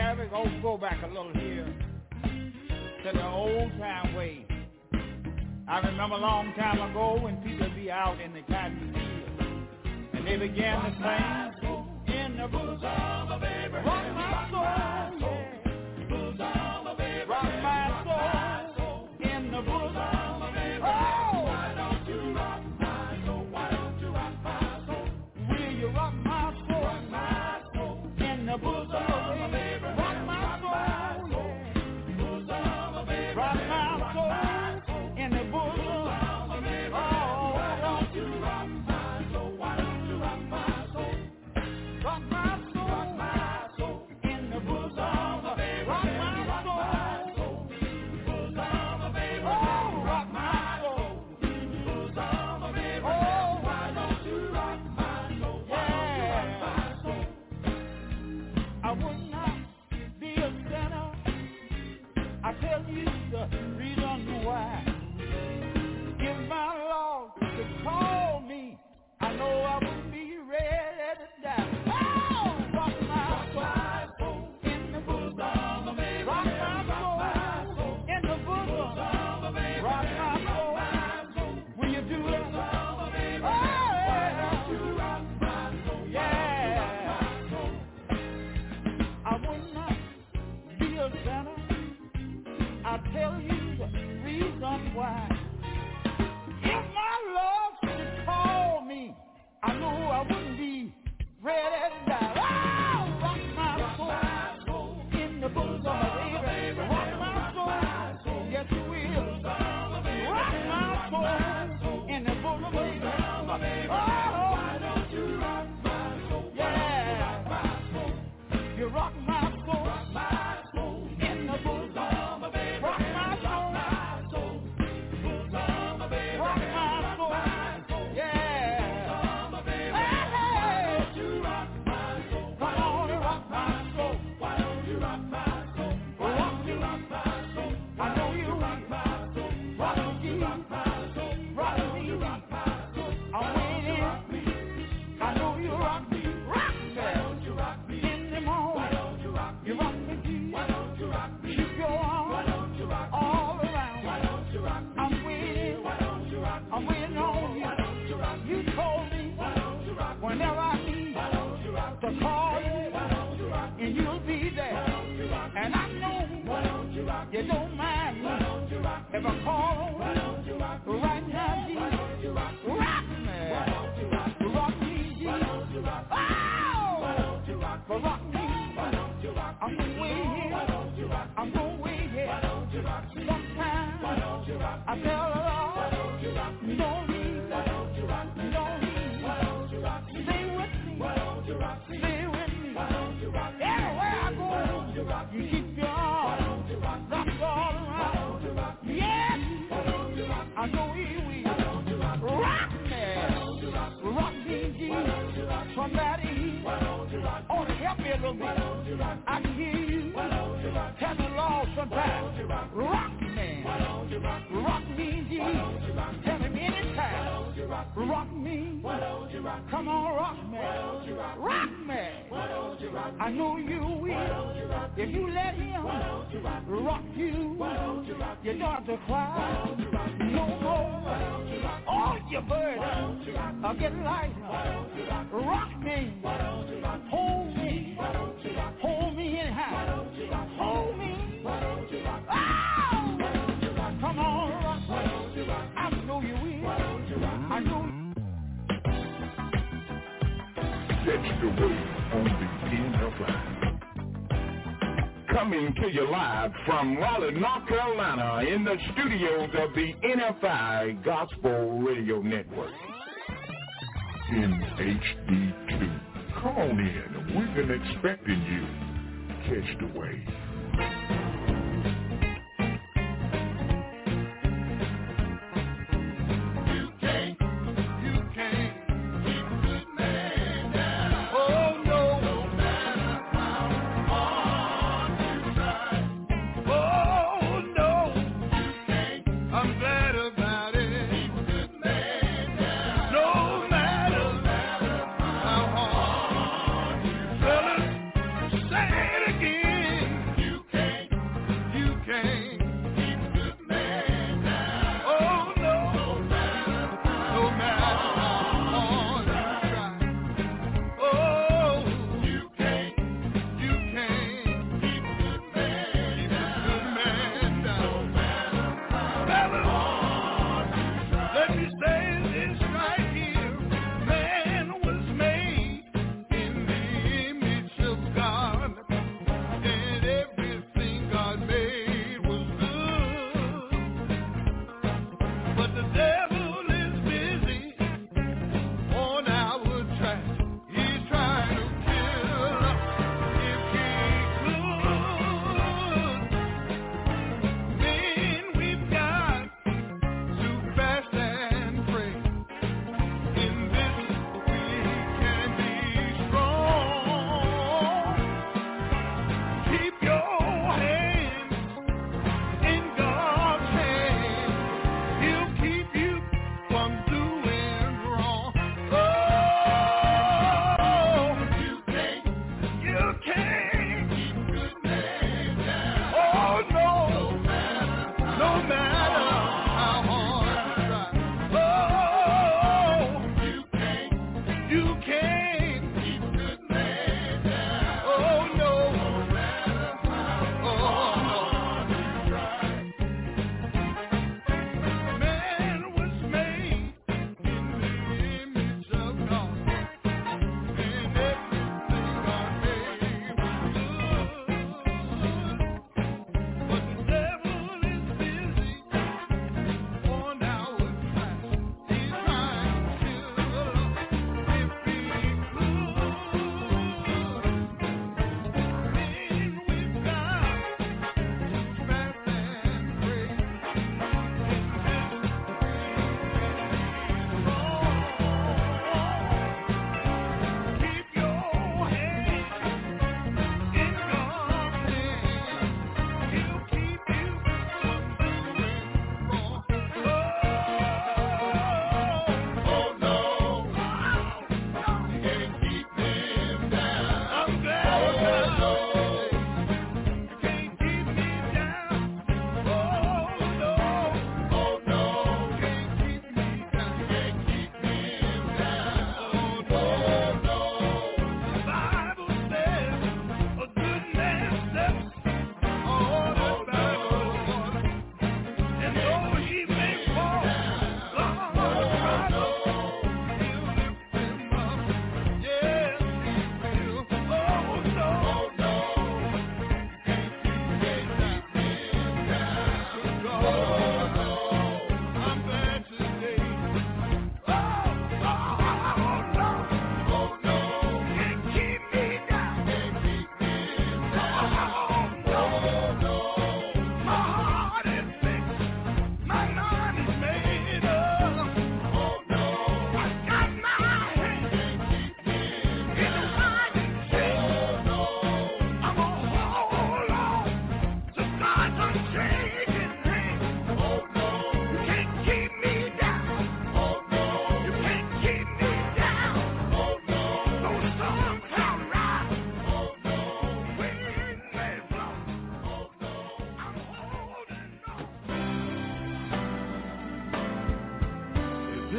Go back a little here to the old time way. I remember a long time ago when people be out in the cotton field and they began to sing in the bosom of Abraham. Rock my soul, yeah. Bosom of Abraham. Rock my soul in the bosom of Abraham. Oh, why don't you rock my soul? Why don't you rock my soul? Will you rock my soul? Rock my soul in the bosom of Abraham. Rock my Coming to you live from Raleigh, North Carolina, in the studios of the NFI Gospel Radio Network. In HD2. Come on in. We've been expecting you. Catch the wave. Say it again.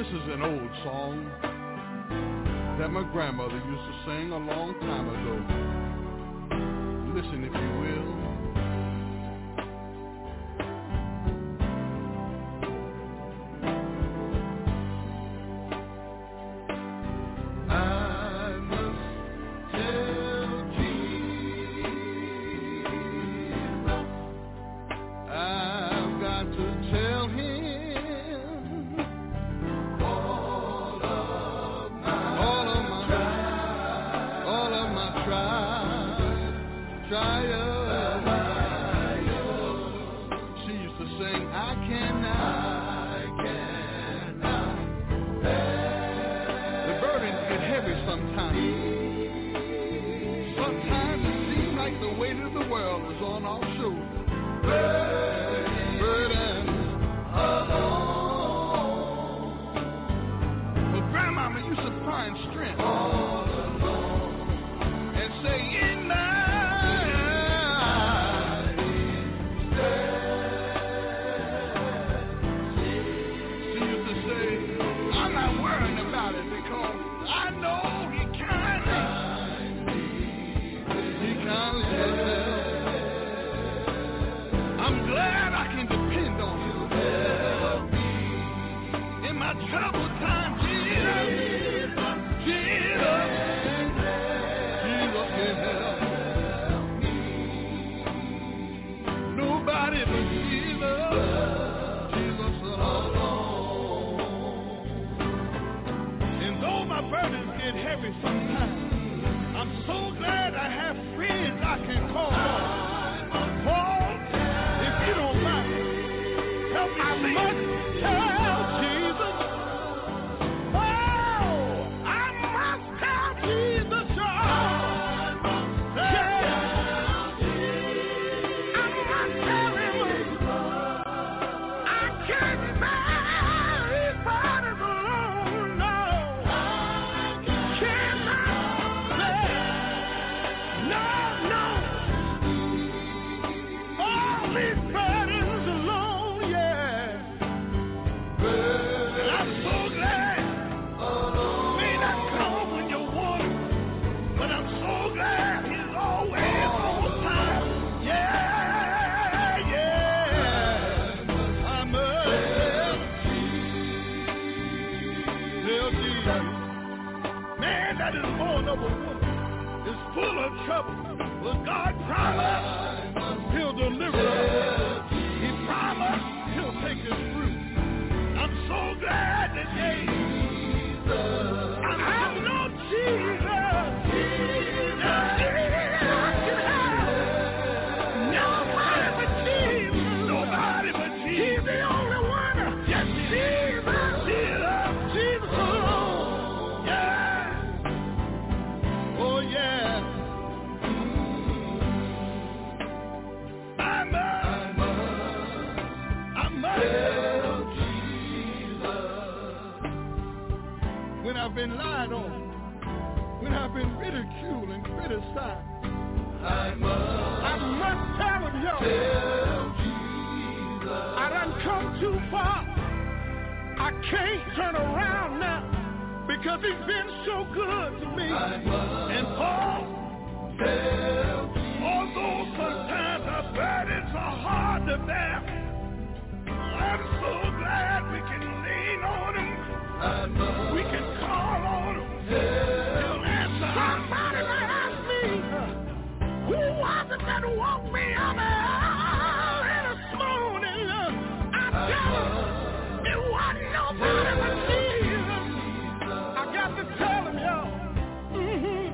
is an old song that my grandmother used to sing a long time ago. Listen if you will. I got to tell him, y'all.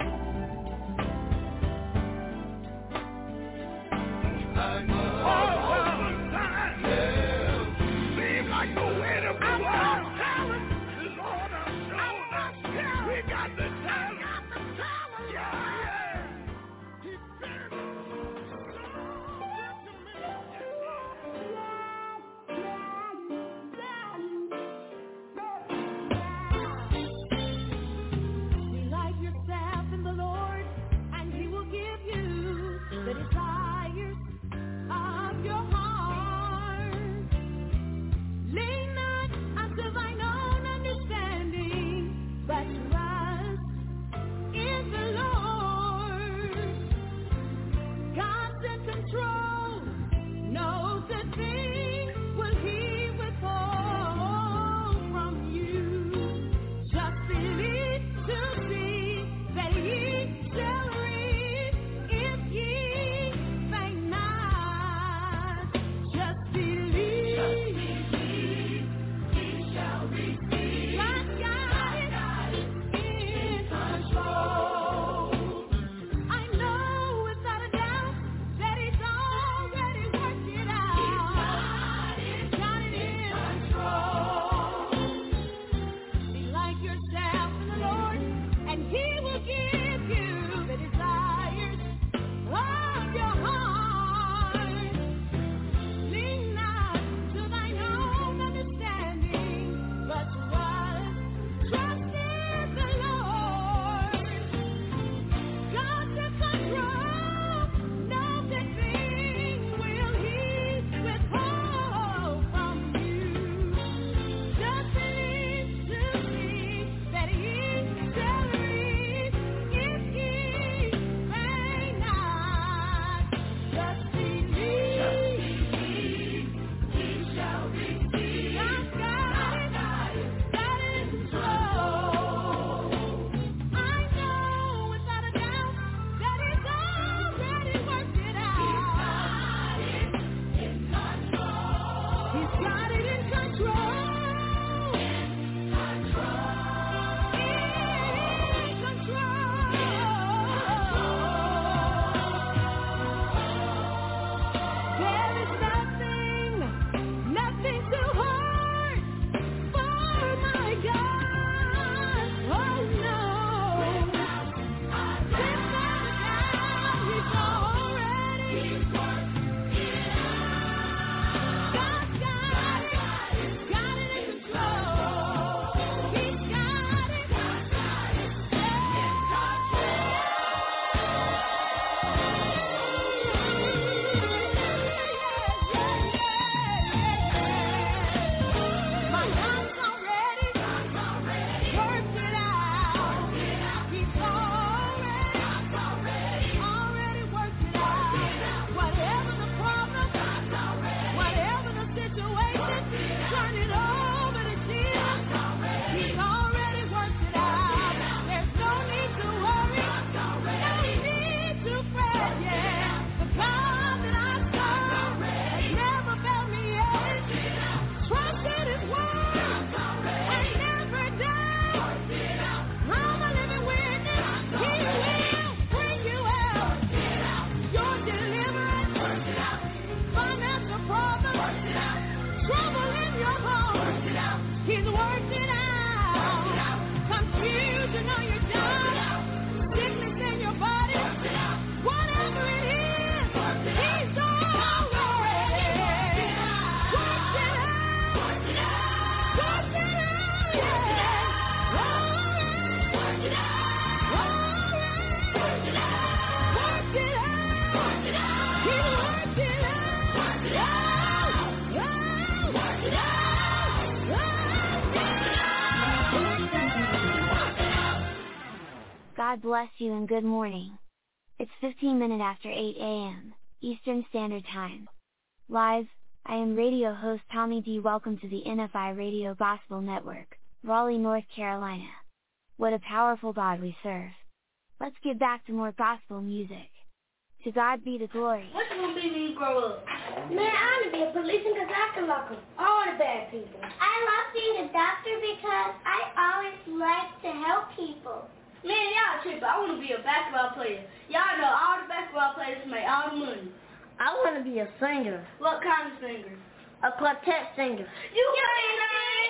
God bless you and good morning. It's 15 minutes after 8 a.m. Eastern Standard Time. Live, I am radio host Tommy D. Welcome to the NFI Radio Gospel Network, Raleigh, North Carolina. What a powerful God we serve. Let's get back to more gospel music. To God be the glory. What you gonna be when you grow up? Man, I want to be a policeman because I can lock up all the bad people. I love being a doctor because I always like to help people. Man, y'all tripping. I want to be a basketball player. Y'all know all the basketball players make all the money. I want to be a singer. What kind of singer? A quartet singer. You can't sing!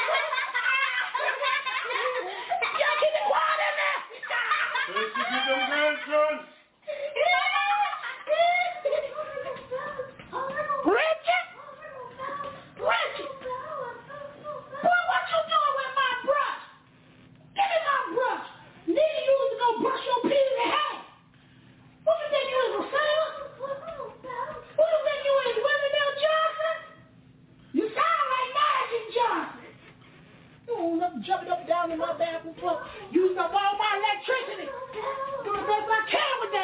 Y'all keep it quiet in there! Let's get them grandsons. Richard! Boy, what you doing with my brush? Give me my brush. Need you to go brush your peasy hair. What you think you is, a sailor? Who you think you is, Wendell Johnson? You sound like Magic Johnson. You don't look jumping up and down in my bathroom floor. Using up all my electricity. Do the best I can with that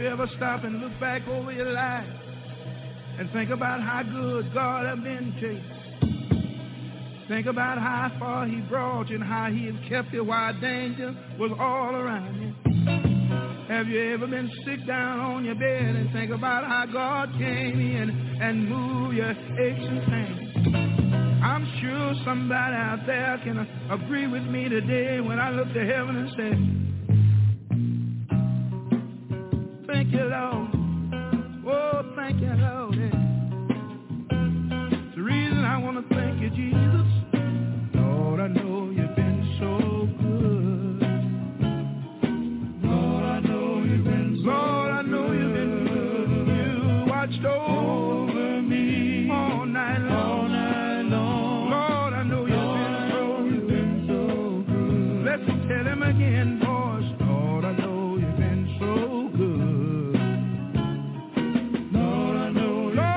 you ever stop and look back over your life and think about how good God has been to you? Think about how far he brought you and how he has kept you while danger was all around you. Have you ever been sick down on your bed and think about how God came in and moved your aches and pains? I'm sure somebody out there can agree with me today when I look to heaven and say, thank you, Lord. Oh, thank you, Lord. It's the reason I want to thank you, Jesus. Lord, I know you've been so good. Lord, I know you've been so good. Lord, I know you've been good. You watched over me all night long. All night long. Lord, I know you've been so good. Let's tell him again, boys. Lord, I know you've been so good. Lord, I know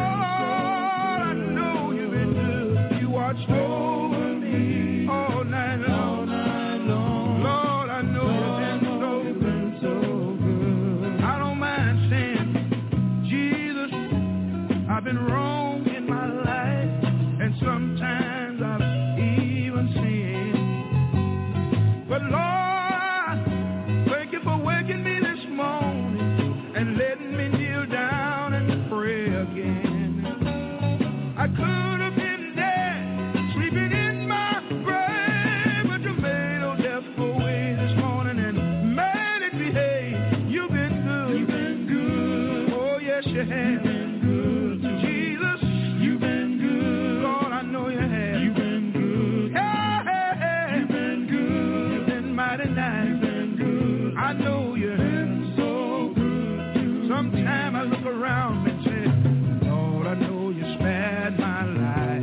you've been good. You watched over me all night long. Lord, I know you've been so good. I don't mind saying, Jesus, I've been wrong in my life, and sometimes I've even sinned. But Lord, thank you for waking me this morning and letting me kneel down and pray again. I could have been dead, sleeping in my grave, but you made old death go away this morning and made it behave. You've been good. You've been good. Oh, yes, you have. You've been good. Jesus, you've been good. Lord, I know you have. You've been good. Hey, hey, hey. You've been good. You've been mighty nice. You've been good. I know you've been so good. Sometime I look around and say, Lord, I know you spared my life.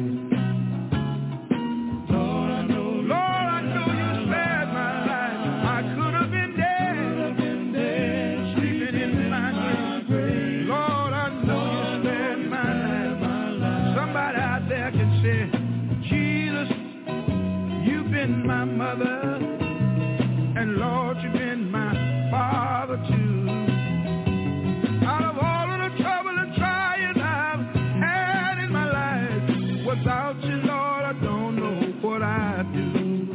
Lord, I know you spared my life. I could have been dead, sleeping in my grave. Lord, I know you spared my life. Somebody out there can say, Jesus, you've been my mother, and Lord, you've been my father too. Out of all of the trouble and trials I've had in my life, without you, Lord, I don't know what I'd do.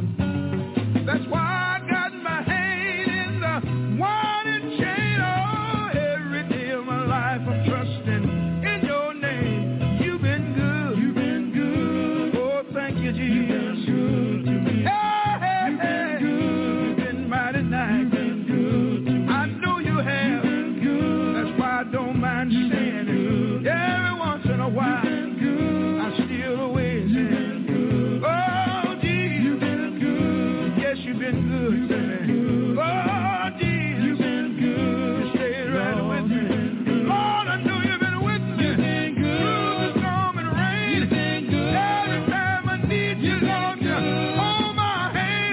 That's why I got my hand in the winding chain. Oh, every day of my life I'm trusting in your name. You've been good. You've been good. Oh, thank you, Jesus. You've been good to me. Hey, hey, hey. You've been mighty nice. You've been good to me. I know you have. You've been good. That's why I don't mind saying it. Every once in a while, I steal away and say, oh, Jesus, you've been good. Yes, you've been good to me. Oh, Jesus, you've been good. You stayed right with me. Lord, I know you've been with me. You've been good. Through the storm and rain. You've been good. Every time I need you, Lord, you hold my hand.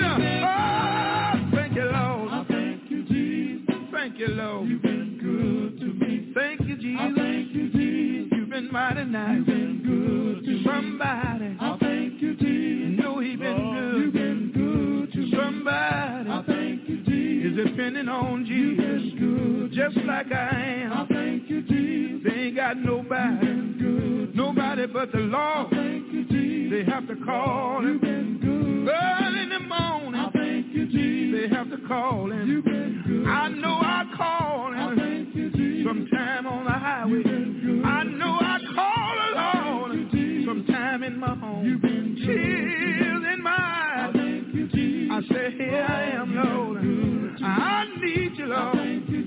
Oh, thank you, Lord. I thank you, Jesus. Thank you, Lord. You've been good to me. Thank you, Jesus. I thank you, Jesus. You've been mighty nice. You've been good to somebody. I thank you, Jesus. Know he's been good. You've been good to somebody. I thank you, Jesus. Is depending on Jesus. You've been good. Just like I am. I thank you, Jesus. They ain't got nobody. You've been good. Nobody but the Lord. I thank you, Jesus. They have to call him. You've been good. Early in the morning. I thank you, Jesus. They have to call him. You've been good. I know I call him. I thank you, Jesus. Sometime on the highway. I know I call the Lord. Sometime in my home. You've been tears in my eyes. I thank you, Jesus. I say, here I am, Lord. I need you, Lord.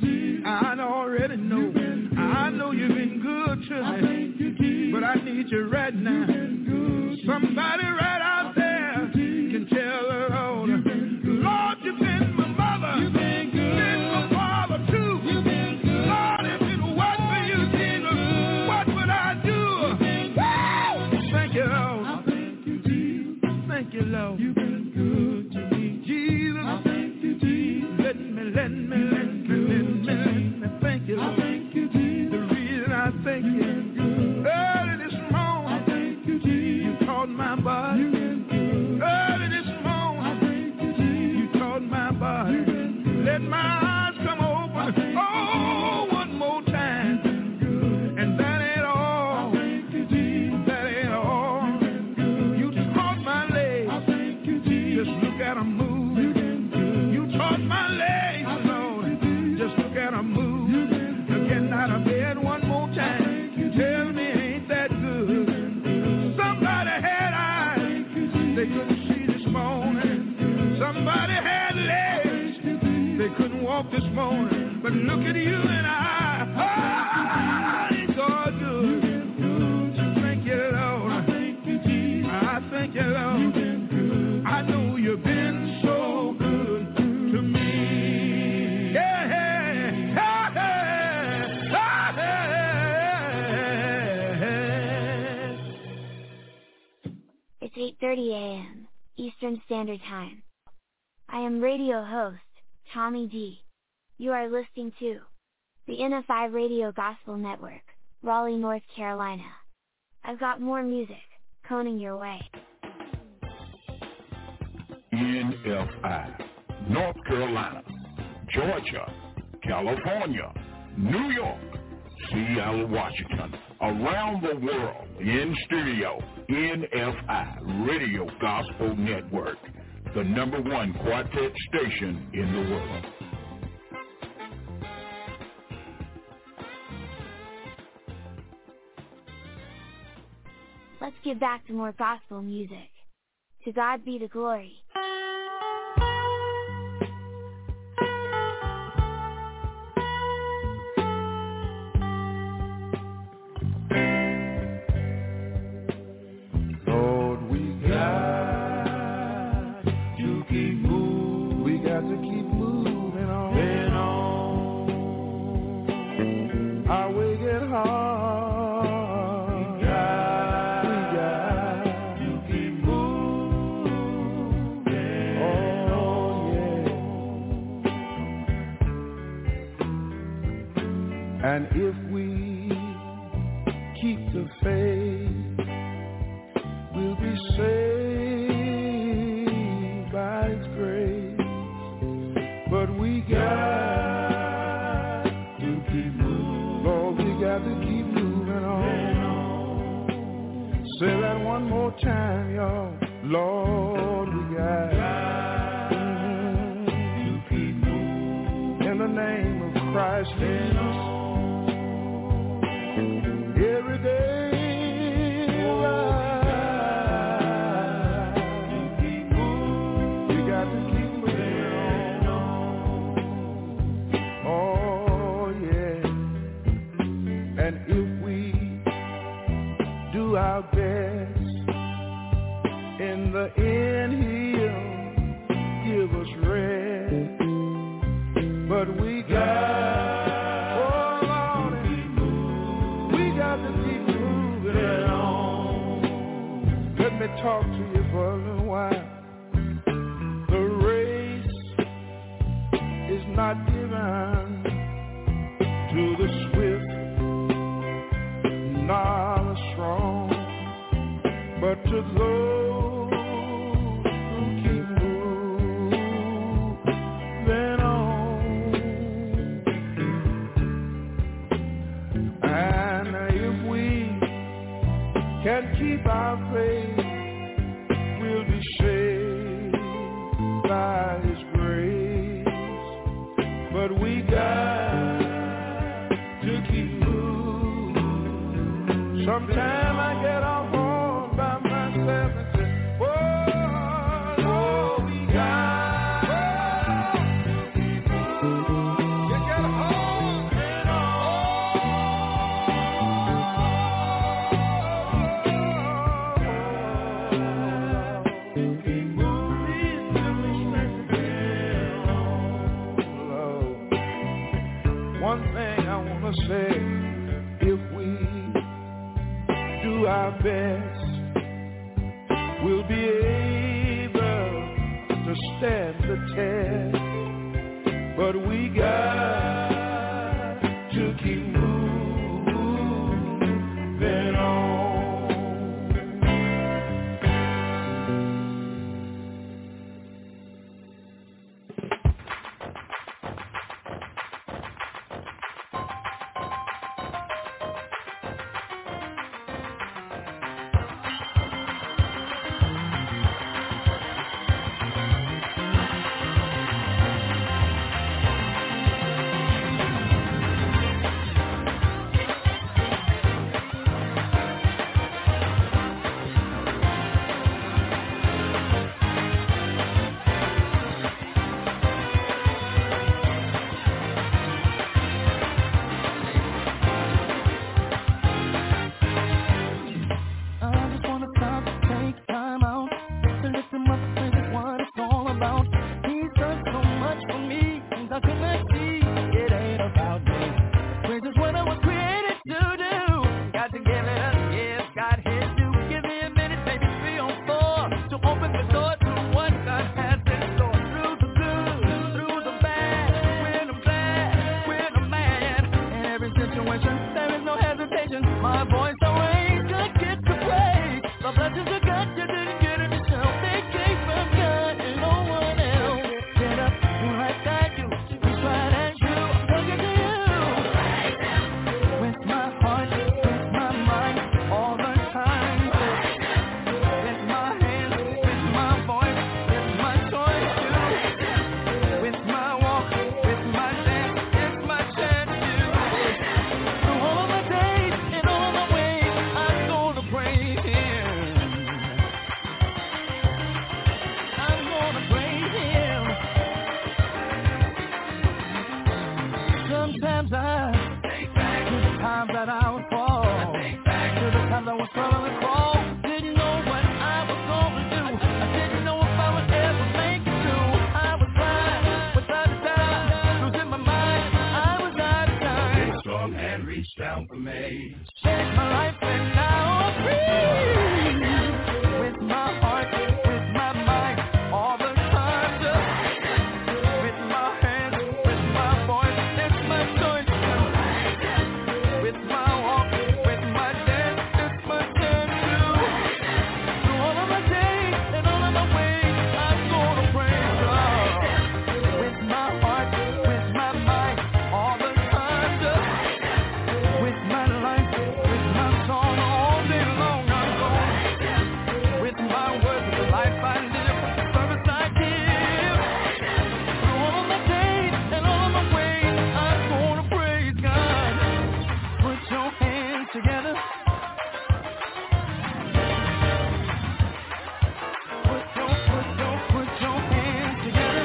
I already know. I know you've been good to me. But I need you right now. Somebody right out there can tell the Lord. Lord, you've been my mother. You've been good. Been my father too. You've been good. Lord, if it wasn't for you, Jesus, what would I do? Thank you, Lord. I thank you, Jesus. Thank you, Lord. You've been good to me. Jesus. I thank you, Jesus. Let me thank you, Lord. I thank you, Jesus. The reason I thank you. Early this morning. I thank you, Jesus. You taught my body. You've been good. Early this morning. I thank you, Jesus. You taught my body. Let my eyes come open. Oh, one more on. But look at you and I. Oh, it's all good. Thank you, Lord. I thank you, Lord. I know you've been so good to me. Yeah. It's 8:30 a.m. Eastern Standard Time. I am radio host, Tommy D. You are listening to the NFI Radio Gospel Network, Raleigh, North Carolina. I've got more music coming your way. NFI, North Carolina, Georgia, California, New York, Seattle, Washington, around the world, in studio, NFI Radio Gospel Network, the #1 quartet station in the world. Let's get back to more gospel music. To God be the glory. Lord, we got to keep moving. We got to keep moving on. Our way get hard. We got to keep moving. Oh, yeah. And if we keep the faith, we'll be saved by His grace. But we got to keep moving. Lord, we got to keep moving on. Say that one more time, y'all. Lord, we got to keep moving. In the name of Christ Jesus. Every day. Our best in the end, He'll give us rest. But we got, oh Lord, we got to keep moving on. Let me talk to you for a little while. The race is not given to the swift, nor the strong, but to those who keep moving on. And if we can keep our faith, we'll be saved by His grace. But we got to keep moving. Sometime I get off by myself and say, oh, Lord, we got to keep moving. You get home and keep moving till we strength. One thing I want to say, if we do our best, we'll be able to stand the test. But we got to keep moving on. Sometimes I think back to the times that I was poor, to the times I was struggling and crawl. Didn't know what I was gonna do. I didn't know if I would ever make it through. I was blind, without a doubt, losing my mind. I was out of time. This song had reached down for me, changed my life, and now I'm free. With my heart, with my mind, all the time, just with my hands, with my voice, it's my choice. With my walk, with my dance, it's my chance to. Through all of my days and all of my ways, I'm gonna praise God. With my heart, with my mind, all the time, just with my life, with my song, all day long I'm going. With my words, with the life I live, the service I give. Through all of my days and all of my ways, I'm gonna praise God. Put your hands together. Put your hands together.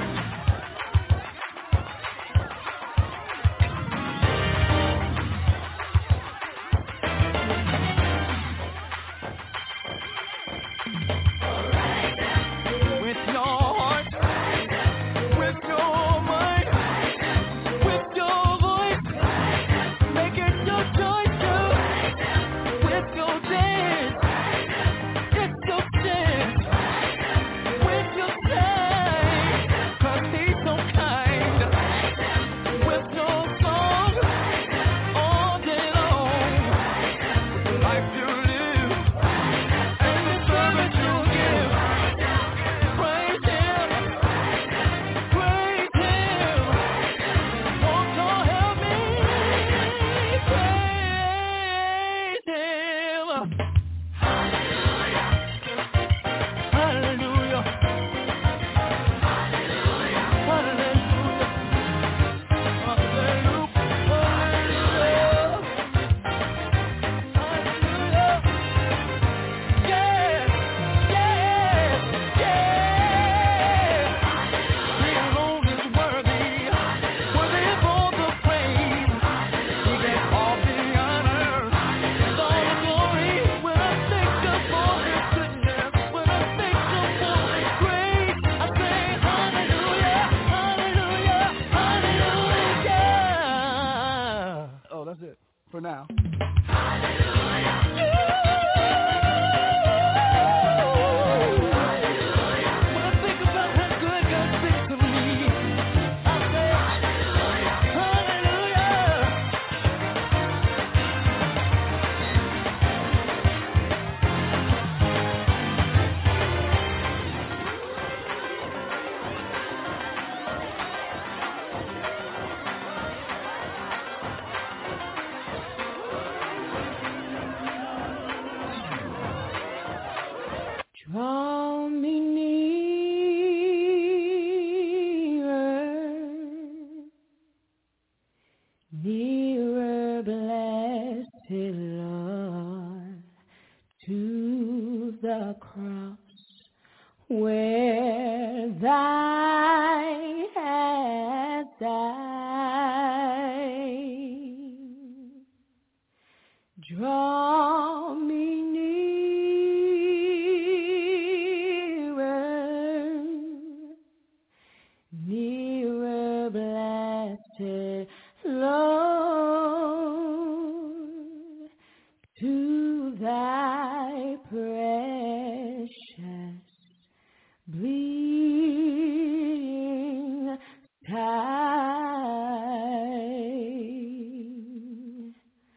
With your heart, with your mind, with your voice, make it your choice to. With your dance, it's your chance. With your time, 'cause he's so kind. With your song, all day long. The life you live, and the service you give. Praise Him, praise Him. Won't you help me praise Him? Hallelujah, hallelujah, He alone is worthy of all the praise. He gets all the honor and all the glory. When I think of all His goodness, when I think of all His grace, I say hallelujah, hallelujah, hallelujah. Oh, that's it for now. When I think about how good God's been to me, I say hallelujah. Draw me nearer, blessed Lord, to the cross where Thy hast died. Draw me nearer, blessed Lord, to Thy precious bleeding side.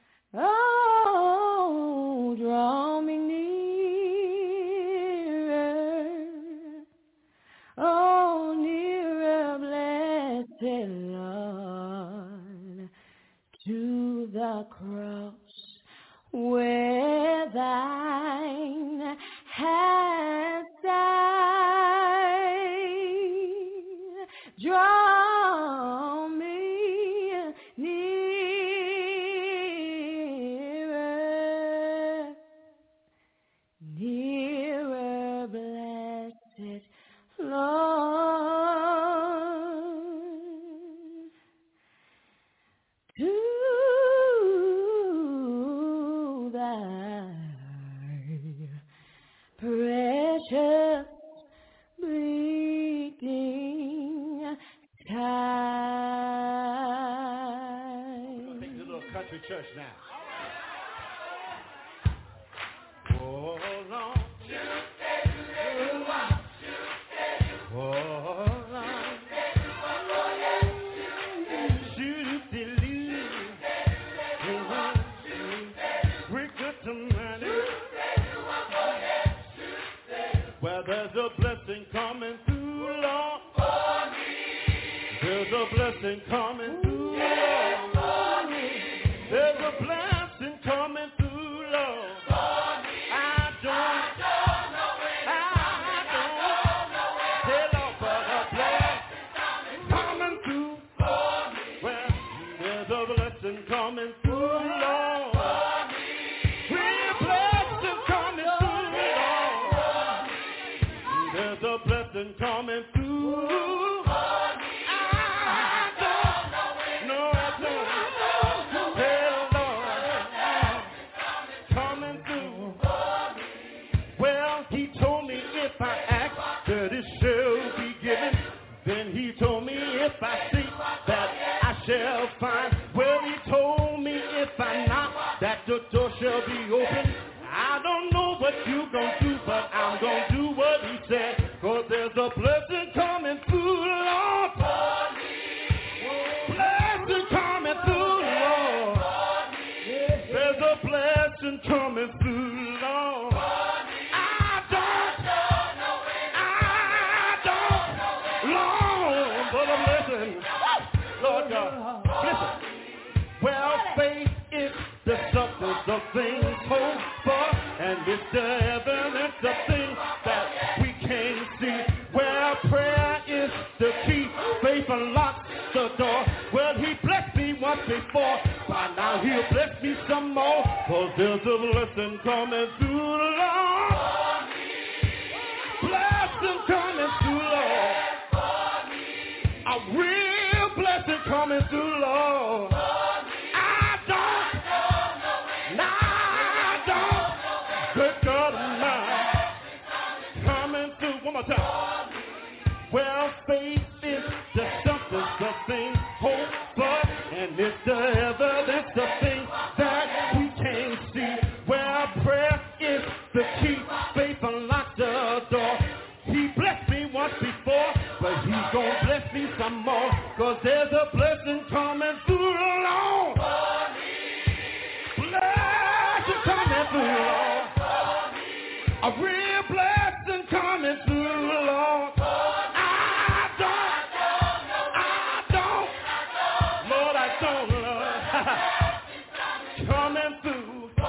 Oh, draw me nearer, oh, nearer, blessed Lord, to the cross where Thine has died. Draw me nearer, nearer, blessed Lord. country church now. Oh, Lord. Well, there's a blessing coming through, Lord. There's a blessing coming through, Lord. There's a blessing coming through, Lord. I don't know it. Tell Lord, but a blessing coming through. Well, there's a blessing coming through, Lord. There's a blessing coming through, Lord. There's a blessing coming through. If I seek, that I shall find. Well, he told me if I knock, that the door shall be open. I don't know what you gonna do, but I'm gonna do what he said. Cause there's a blessing coming through, Lord. Blessing coming through, Lord. There's a blessing coming through, Lord. Lord God, listen. Well, faith is the substance of things hoped for, and it's the evidence of things that we can't see. Well, prayer is the key. Faith unlocks the door. Well, he blessed me once before, but now he'll bless me some more. Cause there's a blessing coming through, Lord. Blessing coming through, Lord. A real blessing coming through, Lord. I don't. Good God Almighty. Coming through. One more time. Well, faith is the substance of things hoped for, and it's the evidence of things that we can't see. Well, prayer is the key. Faith unlocks the door. He blessed me once before, but he's gonna bless me some more. Cause there's a blessing coming through the Lord. Blessing coming through the Lord. A real blessing coming through the Lord. I don't. Lord, I don't, Lord. Coming through.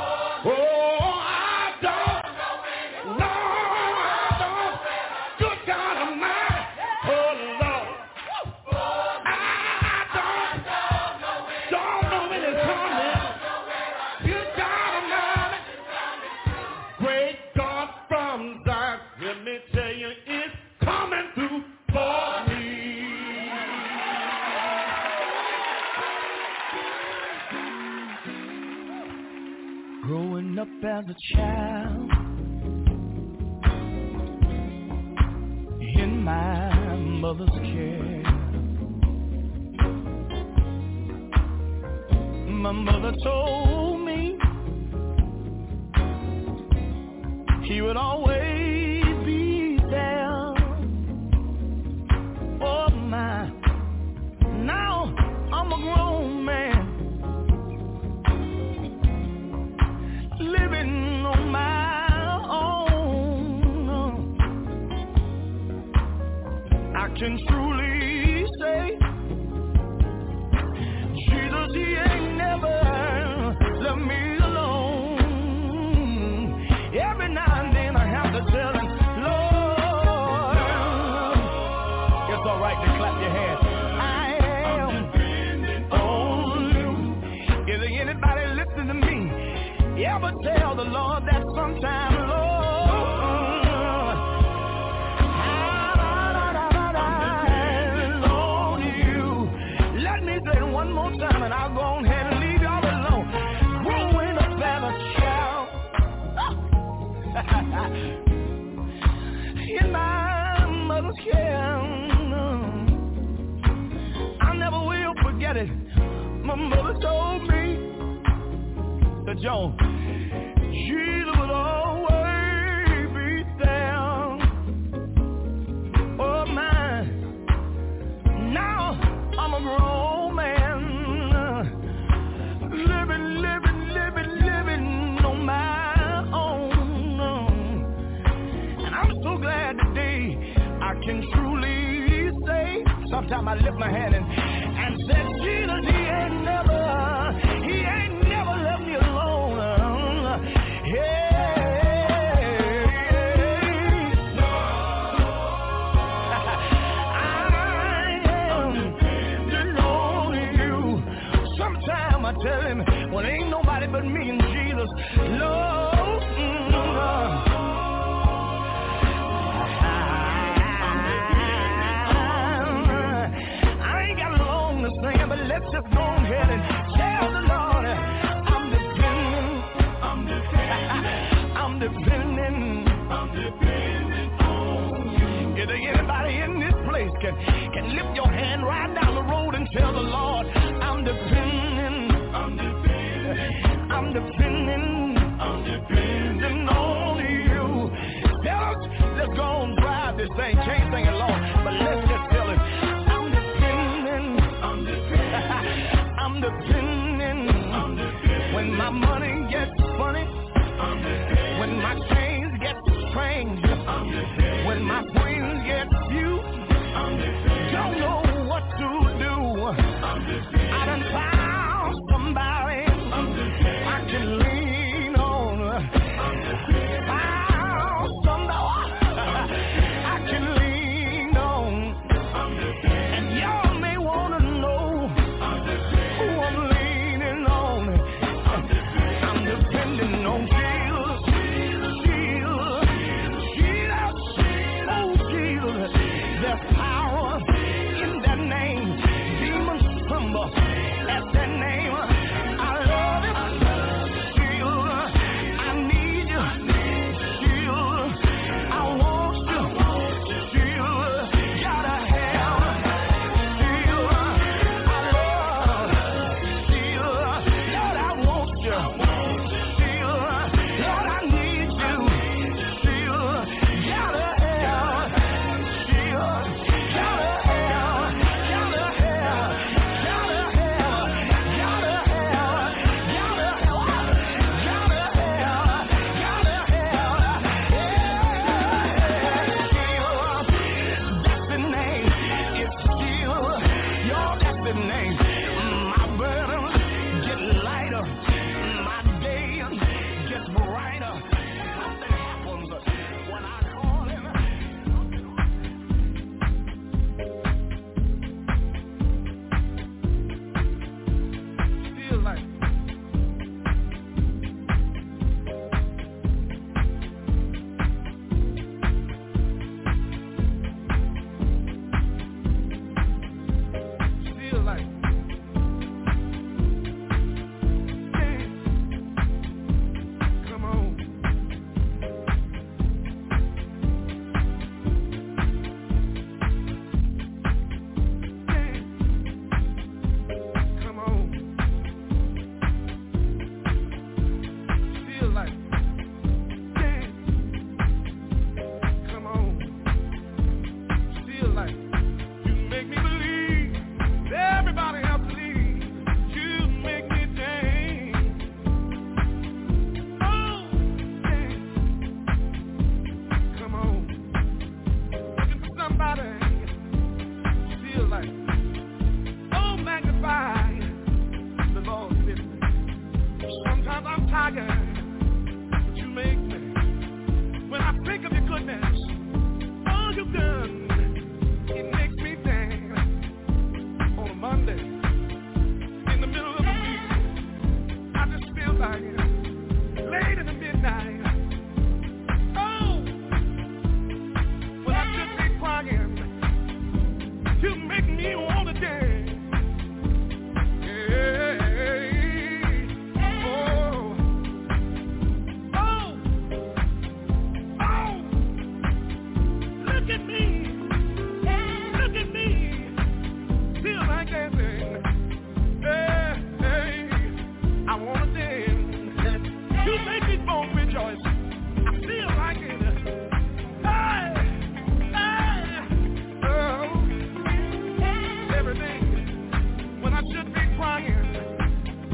Growing up as a child in my mother's care, my mother told me he would always be there. Oh my, now I'm a grown man, living on my own. I can truly say, Jesus, he ain't never left me alone. Every now and then I have to tell him, Lord, it's all right to clap your hands. I am dependent on you. Is there anybody listening to me? You ever tell the Lord that sometime, Lord, on you? Let me say it one more time and I'll go ahead and leave y'all alone. Growing up as a child in my mother's care, I never will forget it. My mother told me Sister Joan. Jesus will always be there. Oh my, now I'm a grown man, living on my own. And I'm so glad today I can truly say, sometimes I lift my hand and say, Jesus, he ain't never left me alone. Yeah. I tell him, well, ain't nobody but me and Jesus, Lord. I ain't got long to sing, but let's just go ahead and tell the Lord, I'm depending on you. Is there anybody in this place can lift your hand right down the road and tell the Lord, I'm depending on you. Tell us, let's go and drive this thing. Can't sing it long, but let's just tell it. I'm depending. When my money gets funny, when my chains get strange, when my friends get few, don't know what to do. I done found somebody I can lean on. Found somebody I can lean on. And y'all may want to know who I'm leaning on. I'm depending on Jesus. Oh, Jesus. There's power in that name. Demons tremble at that name. I love it. I need you. I want you. Gotta have. I love. Lord, I want you. Lord, I need you. Gotta have.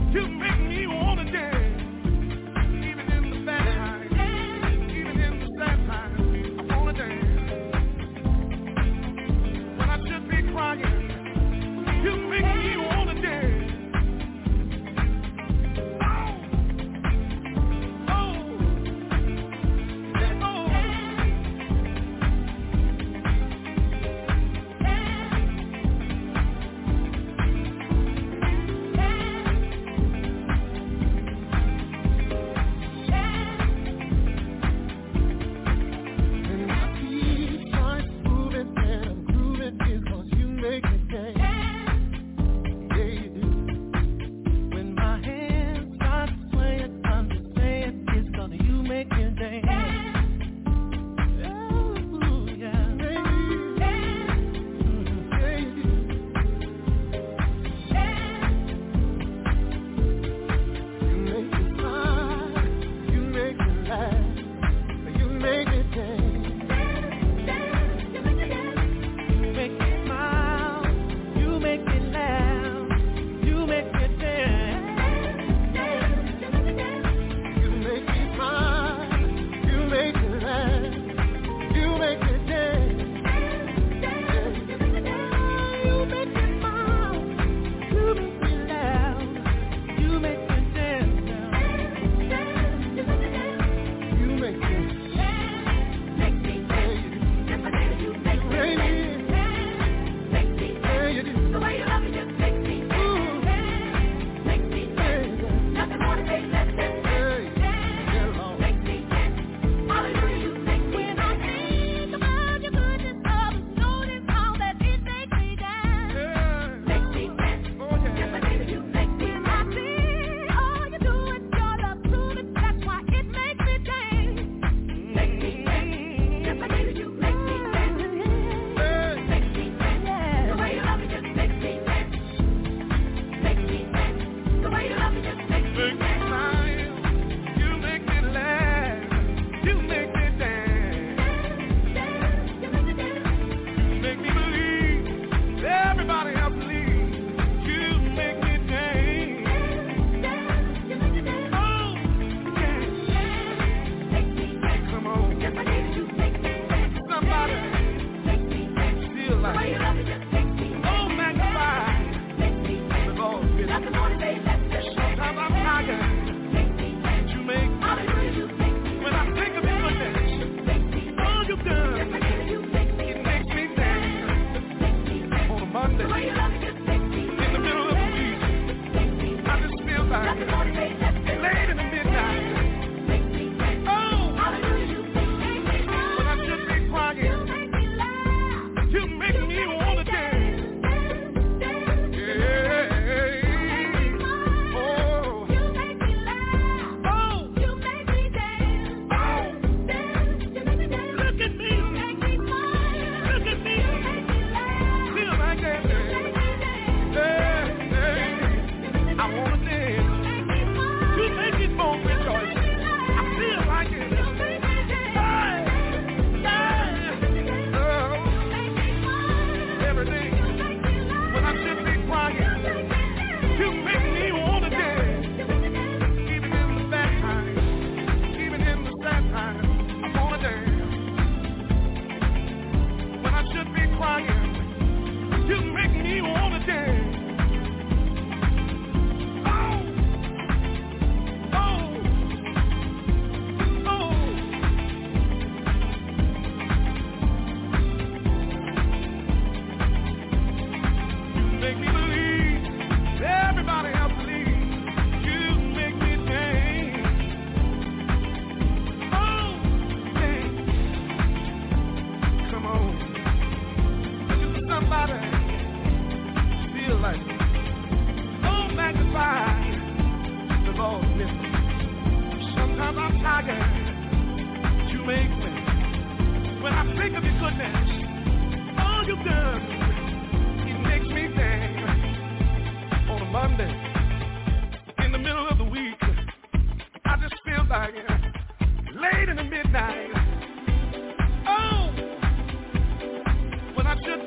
You make me wanna dance. Even in the bad times, even in the sad times, I wanna dance. When I should be crying, you make me wanna dance.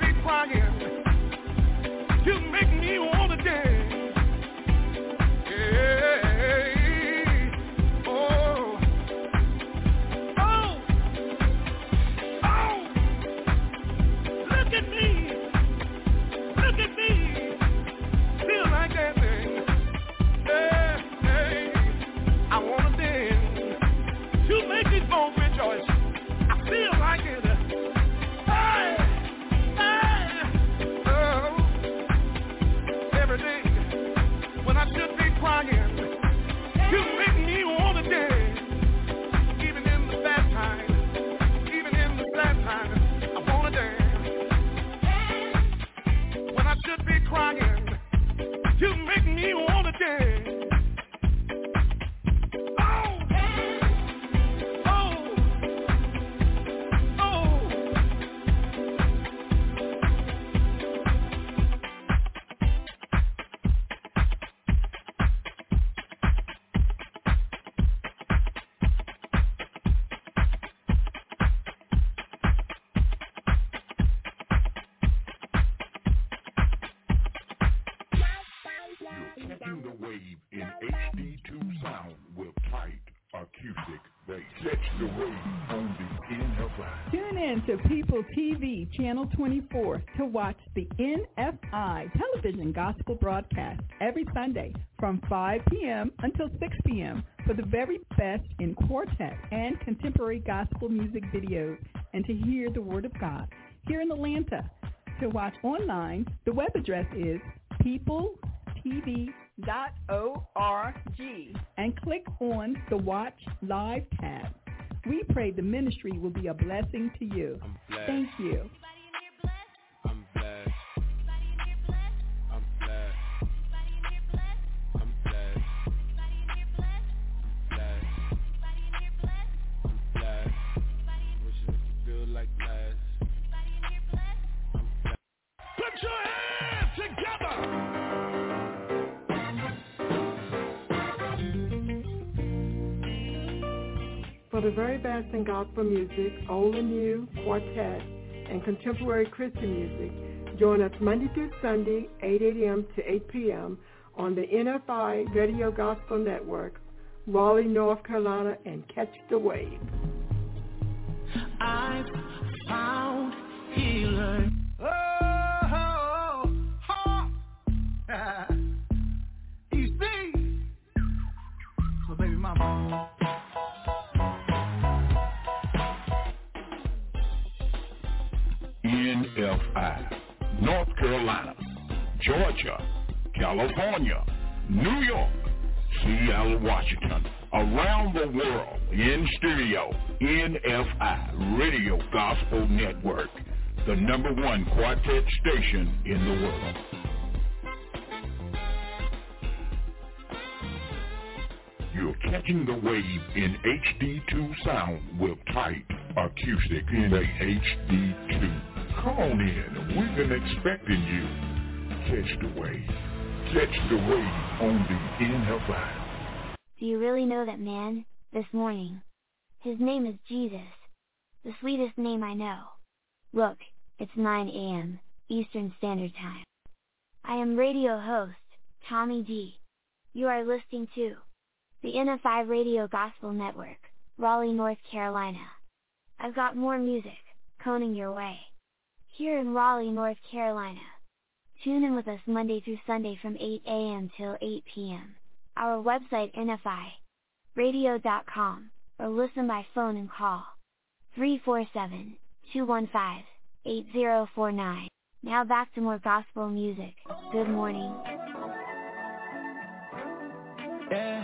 You make me wanna dance. Yeah. make me want to dance. Catching the wave in HD2 sound with tight acoustic bass. Catch the wave on the NFI. Tune in to People TV Channel 24 to watch the NFI television gospel broadcast every Sunday from 5 p.m. until 6 p.m. for the very best in quartet and contemporary gospel music videos and to hear the Word of God. Here in Atlanta, to watch online, the web address is peopletv.org and click on the Watch Live tab. We pray the ministry will be a blessing to you. Thank you. I'm blessed. I'm blessed. I'm blessed. I'm blessed. Wish it could feel like last. Put your hands together. For the very best in gospel music, old and new, quartet, and contemporary Christian music, join us Monday through Sunday, 8 a.m. to 8 p.m. on the NFI Radio Gospel Network, Raleigh, North Carolina, and catch the wave. I've found healer. You see? So baby mama. NFI, North Carolina, Georgia, California, New York, Seattle, Washington, around the world, in studio, NFI Radio Gospel Network, the #1 quartet station in the world. You're catching the wave in HD2 sound with tight acoustic in HD2. Come on in. We've been expecting you. Catch the wave. Catch the wave on the NFI. Do you really know that man, this morning? His name is Jesus. The sweetest name I know. Look, it's 9 a.m. Eastern Standard Time. I am radio host, Tommy D. You are listening to the NFI Radio Gospel Network, Raleigh, North Carolina. I've got more music coming your way. Here in Raleigh, North Carolina. Tune in with us Monday through Sunday from 8 a.m. till 8 p.m. Our website nfiradio.com, or listen by phone and call 347-215-8049. Now back to more gospel music. Good morning. Yeah.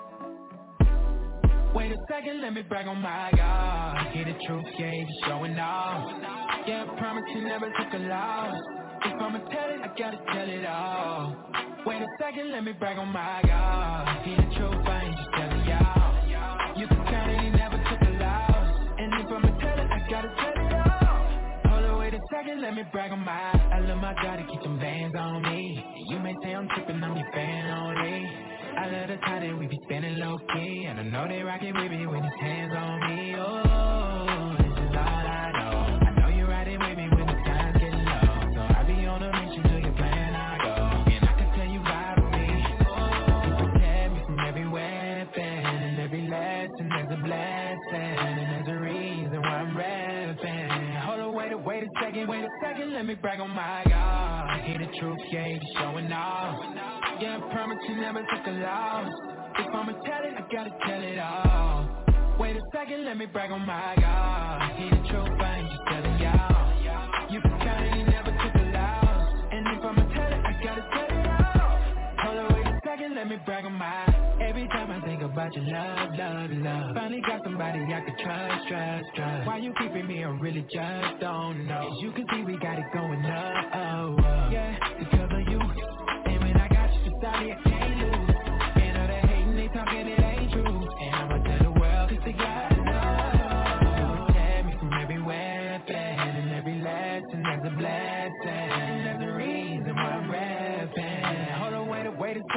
Wait a second, let me brag on my God. Hear the truth, yeah, he's showing off. Yeah, I promise you never took a loss. If I'ma tell it, I gotta tell it all. Wait a second, let me brag on my God. Hear the truth, I ain't just telling y'all. You can count it, he never took a loss. And if I'ma tell it, I gotta tell it all. Hold on, wait a second, let me brag on my I love my God to keep some bands on me. You may say I'm tripping, I'm your fan only. I love the time that we be spending low key, and I know they rockin' with me when his hands on me. Oh, this is all I know. I know you're riding with me when the times get low, so I be on a mission to your plan I go, and I can tell you vibe with me. You protect me from every weapon, and every lesson there's a blessing, and there's a reason why I'm reppin'. Hold on, wait a second, let me brag on my God. Hear the truth, yeah, he's showing off. Yeah, I promise you never took a loss. If I'ma tell it, I gotta tell it all. Wait a second, let me brag on my God. Hear the truth, I ain't just telling y'all. You can count it, he never took a loss. And if I'ma tell it, I gotta tell it all. Hold on, wait a second, let me brag on my. Every time I think about your love, love, love. Finally got somebody I could trust, trust, trust. Why you keeping me, I really just don't know. As you can see, we got it going up, oh, oh. Yeah, because of you. And when I got you beside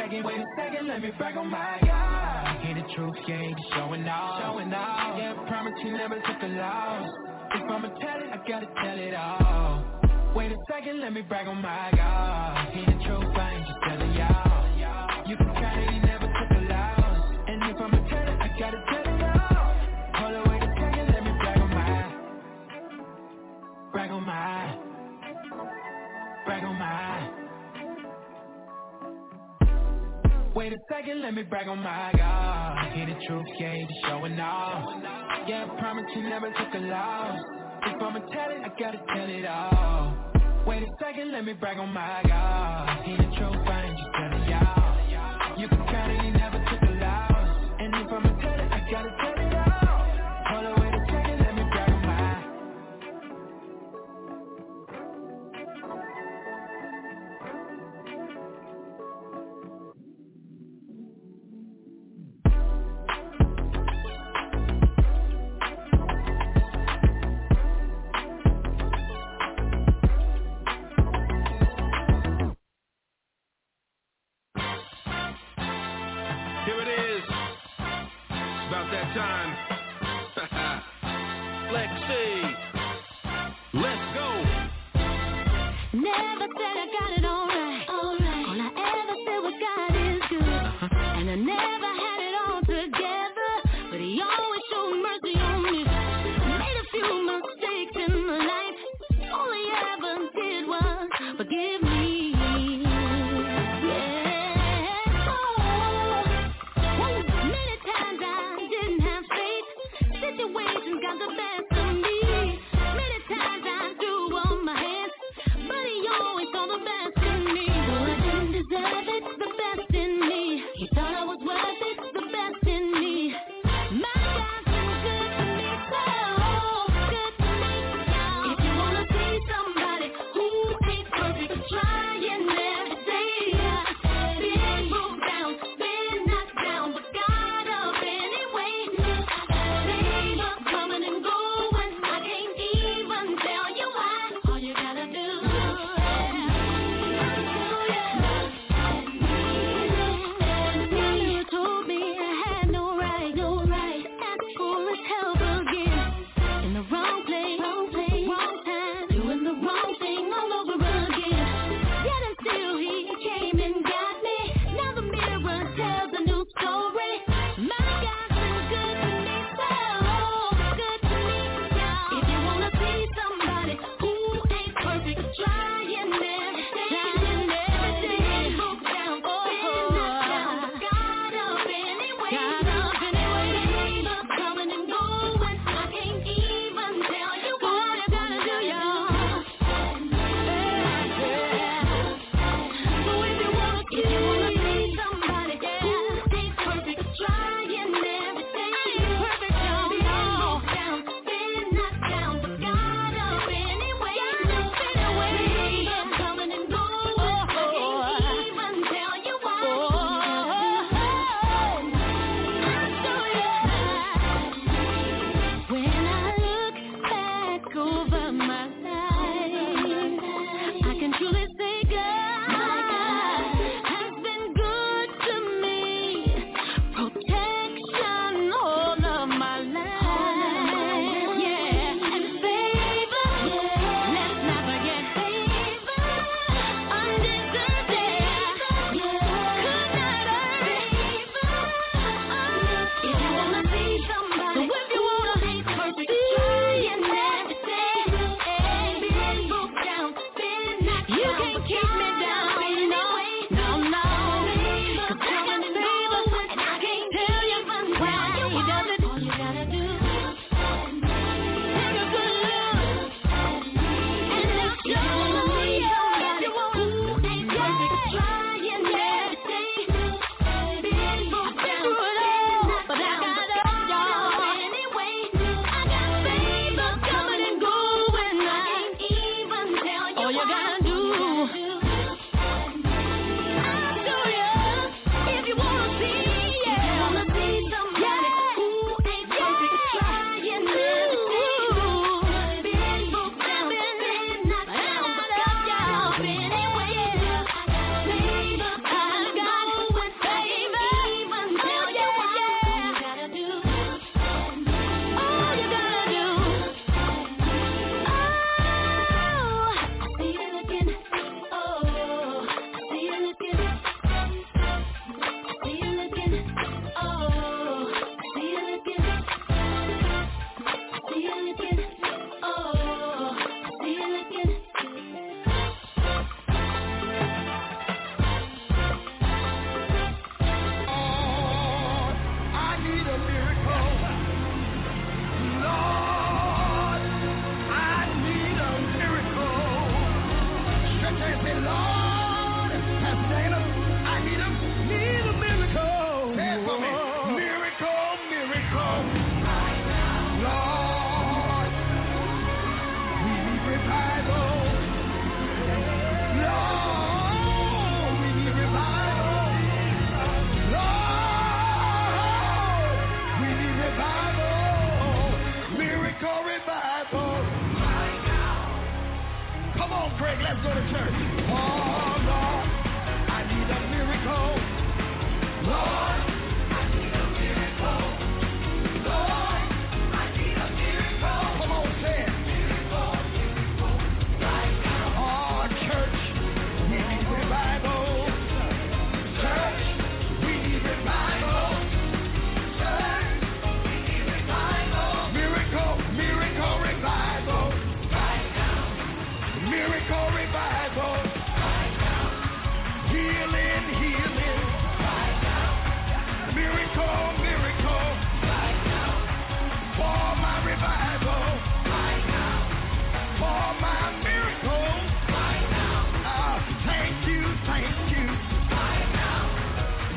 second, let me brag on my God. Ain't the truth, yeah, ain't showing off. Yeah, I promise you never took a loss. If I'ma tell it, I gotta tell it all. Wait a second, let me brag on my God. Ain't the truth, I ain't just telling y'all. You can count it, he never took a loss. And if I'ma tell it, I gotta tell it all. Hold on, wait a second, let me brag on my. Wait a second, let me brag on my God. Hear the truth, yeah, ain't just showing off. Yeah, I promise you never took a loss. If I'ma tell it, I gotta tell it all. Wait a second, let me brag on my God. Hear the truth, I ain't just telling y'all. You can count it, he never took a loss. And if I'ma tell it, I gotta tell it all. Hold on, wait a second, let me brag on my. Time. Lexi, let's go. Never said I got it all right. All I ever said was God is good. And I never had it all together, but he always showed mercy on me. Made a few mistakes in my life. All he ever did was forgive me. Situations got the best of me.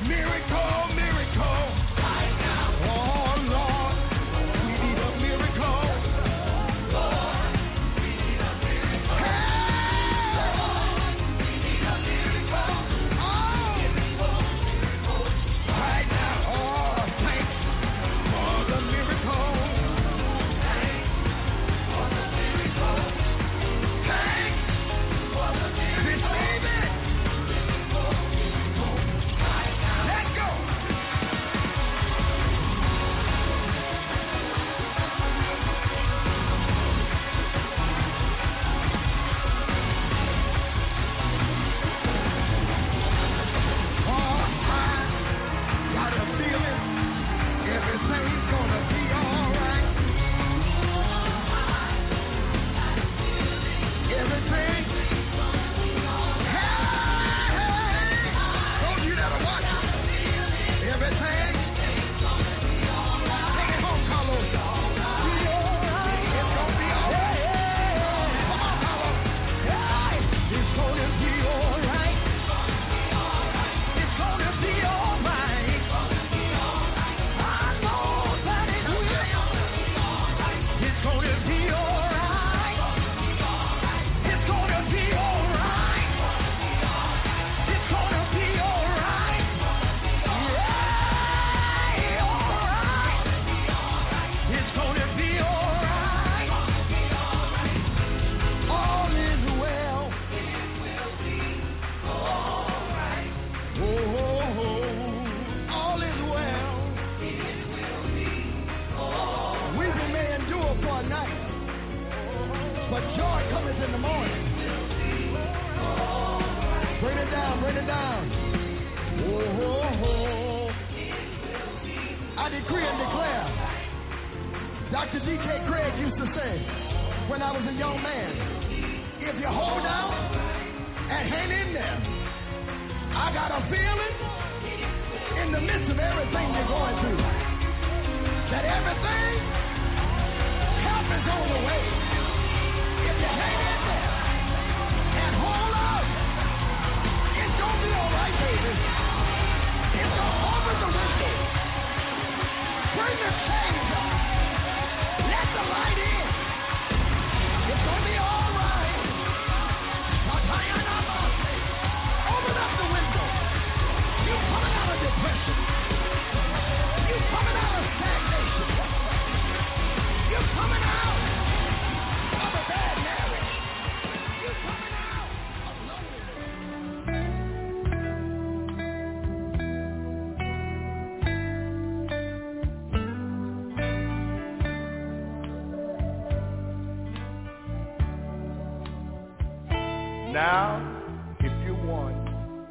Now, if you're one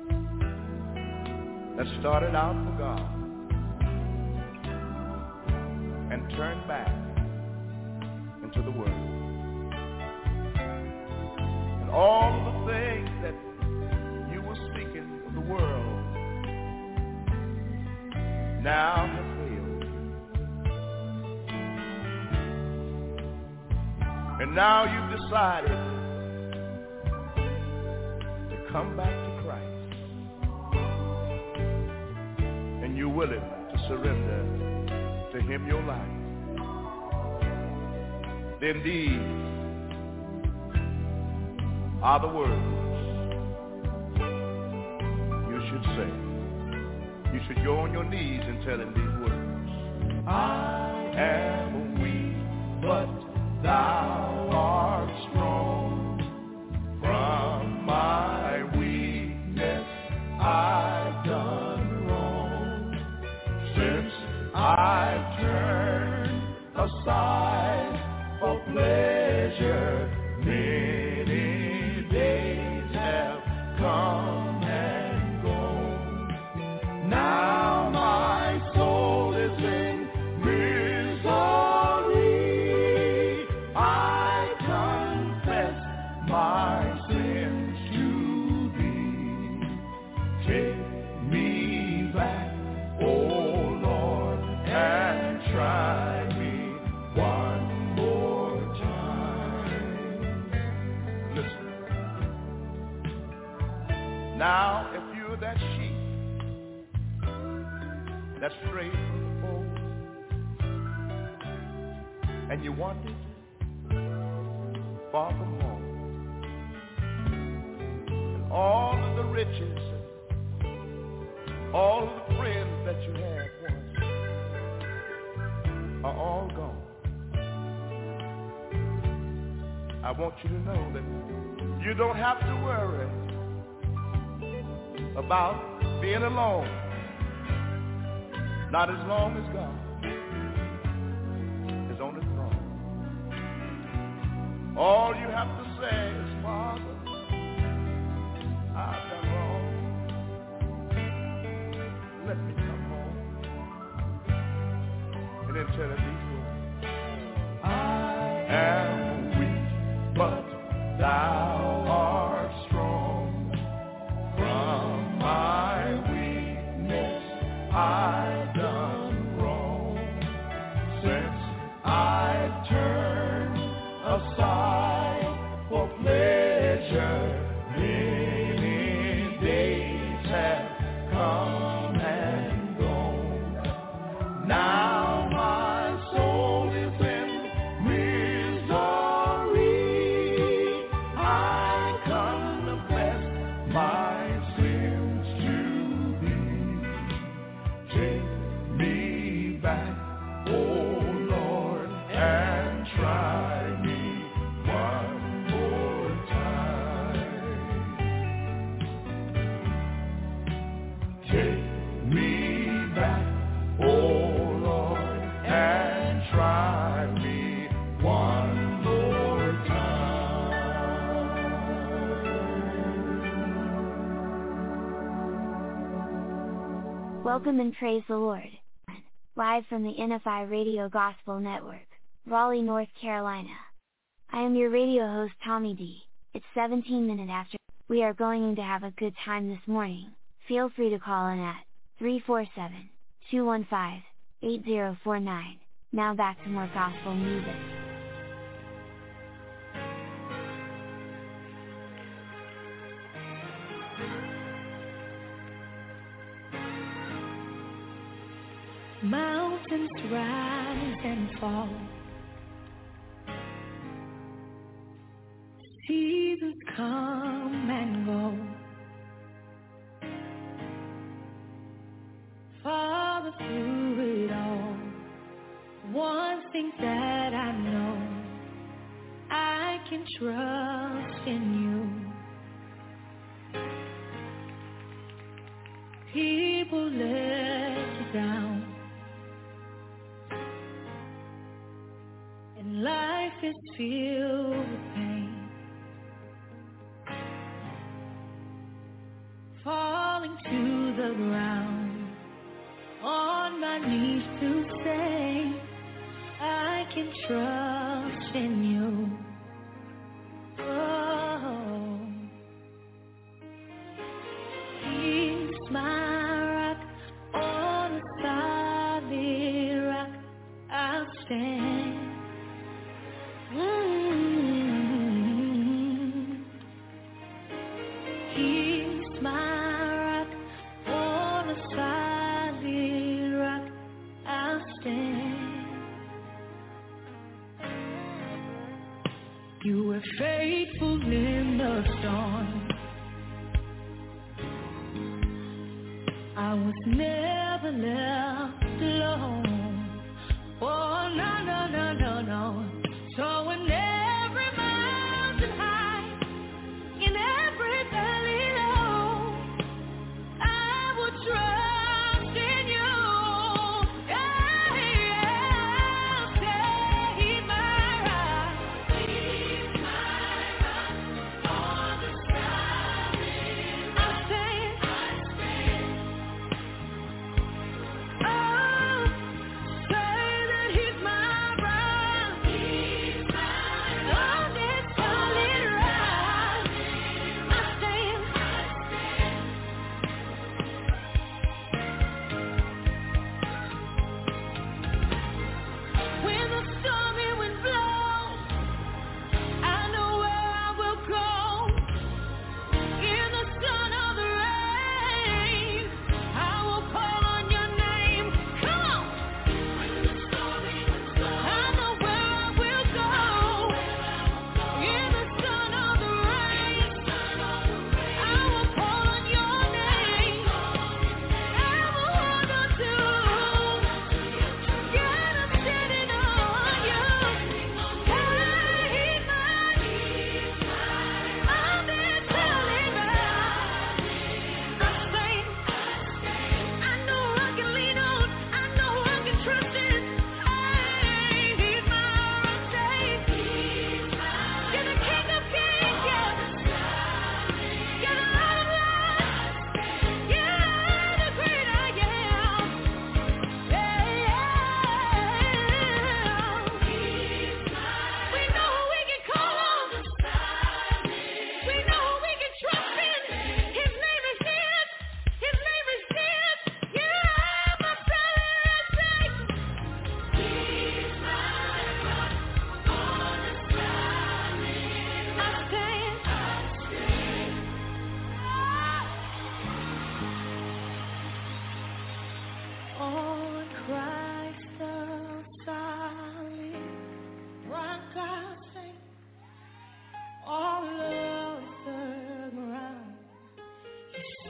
that started out for God and turned back into the world, and all the things that you were seeking of the world now have failed, and now you've decided come back to Christ, and you're willing to surrender to Him your life, then these are the words you should say. You should go on your knees and tell Him these words. I am weak, but Thou art strong. From my weakness I've done wrong, since I've turned aside for pleasure. Many days have come and gone. Now my soul is in misery. I confess my try me. Why that's straight from the pole, and you wanted far from home, and all of the riches, all of the friends that you had once are all gone. I want you to know that you don't have to worry about being alone, not as long as God is on the throne. All you have to say is, Father, I've done wrong. Let me come home. And then tell him these words. I am weak, but thou art strong. From my weakness I've done wrong. Since I've turned aside for pleasure, many days have come and gone. Now my soul is in misery. I confess my sins to thee. Take me back, oh Lord, and try me one more time. Take me back, oh Lord, and try me one more time. Welcome and praise the Lord. Live from the NFI Radio Gospel Network, Raleigh, North Carolina. I am your radio host Tommy D. It's 17 minutes after. We are going to have a good time this morning. Feel free to call in at 347-215-8049. Now back to more gospel music. Mountains rise and fall, seasons come and go. Father, through it all, one thing that I know, I can trust in you. People let you down, and life is filled with pain. Falling to the ground, on my knees to say, I can trust in you. Oh, He's my rock, on a solid rock I'll stand. He's my rock, on a solid rock I'll stand. You were faithful in the storm. I was never left alone. Oh, no, no, no, no, no. So when every mountain high, in every valley low, I will trust in you. Yeah, yeah, say He's my rock. He's my rock on the solid rock. I stand. Oh, say that He's my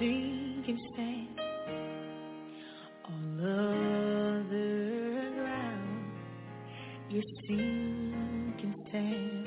sinking sand, all other ground, your sinking sand.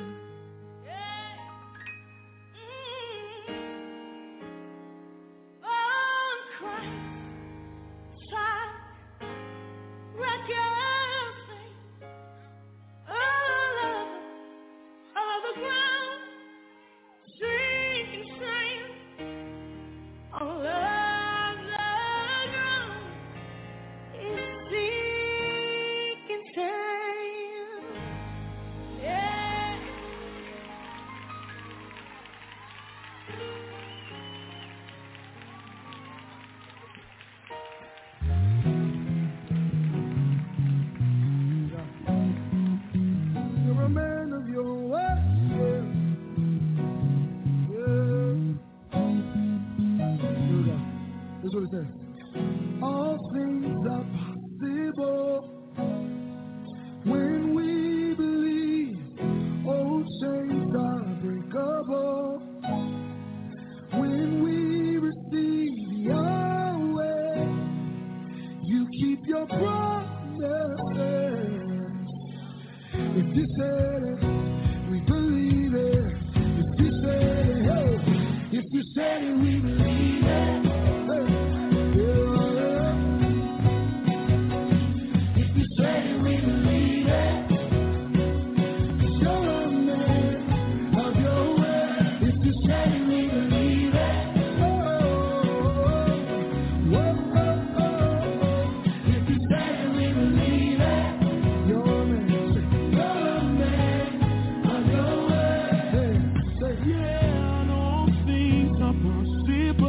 Yeah, all things are possible.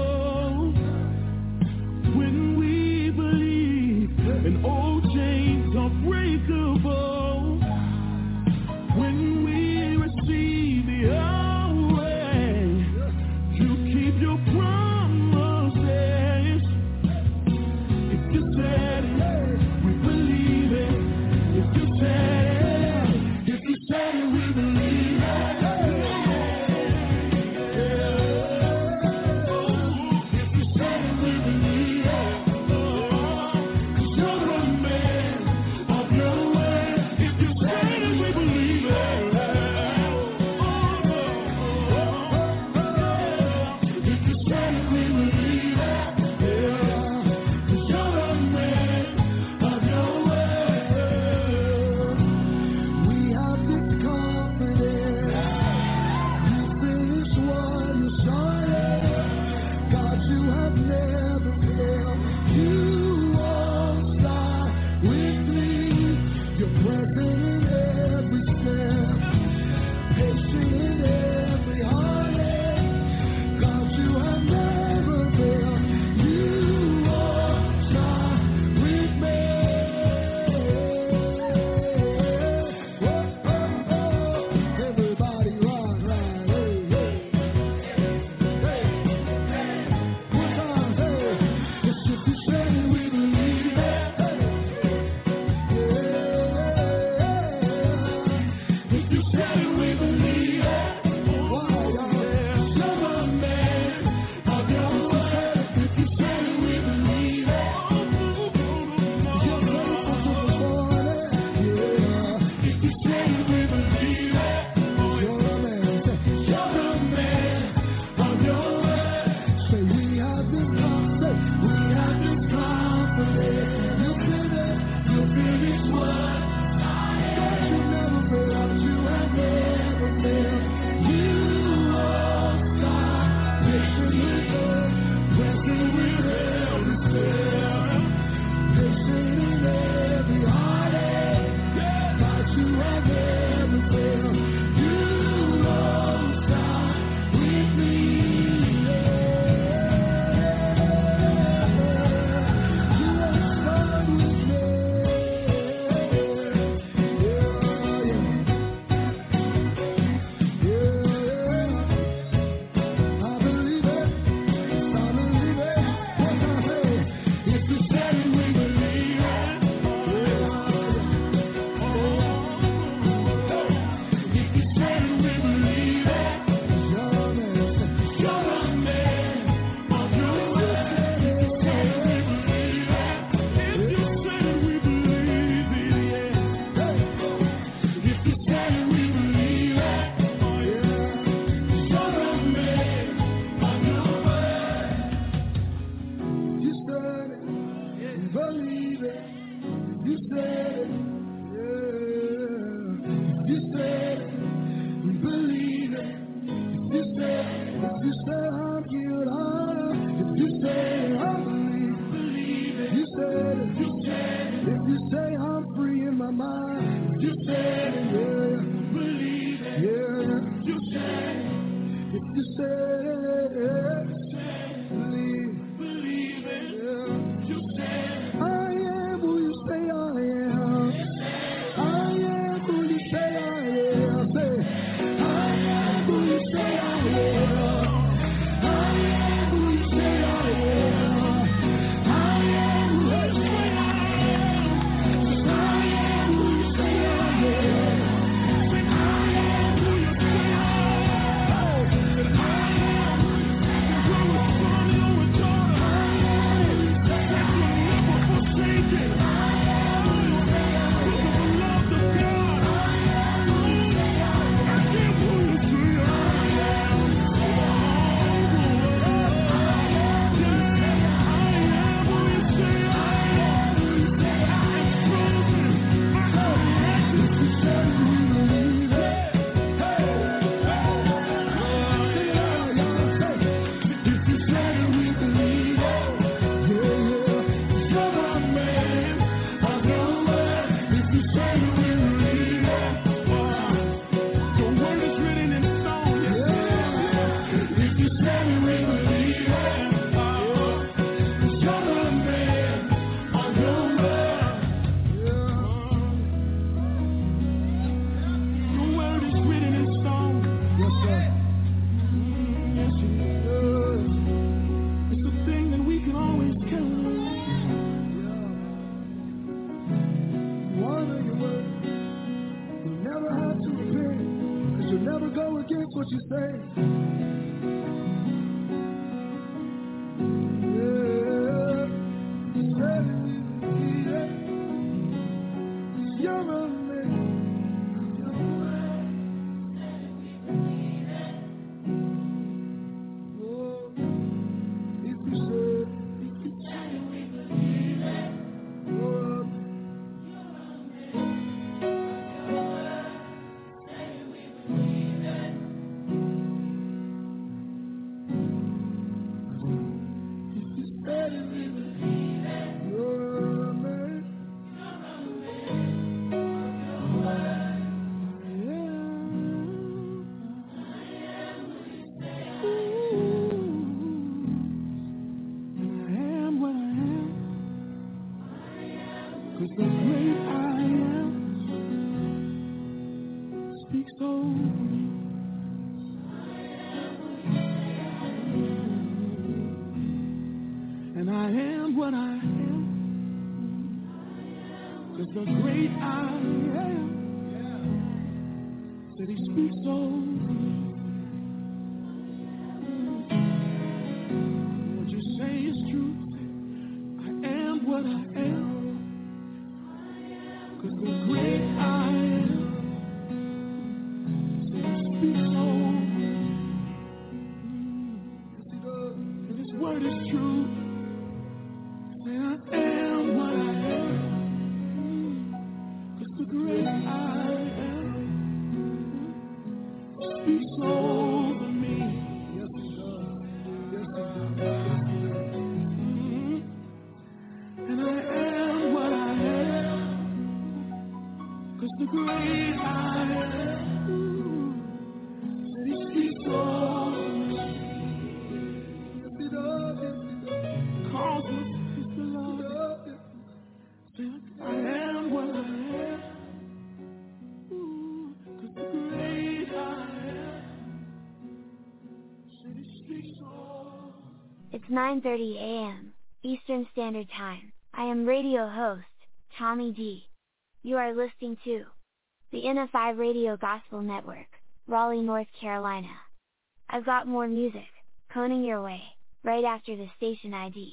It's 9:30 a.m. Eastern Standard Time. I am radio host, Tommy D. You are listening to the NFI Radio Gospel Network, Raleigh, North Carolina. I've got more music coming your way right after the station ID.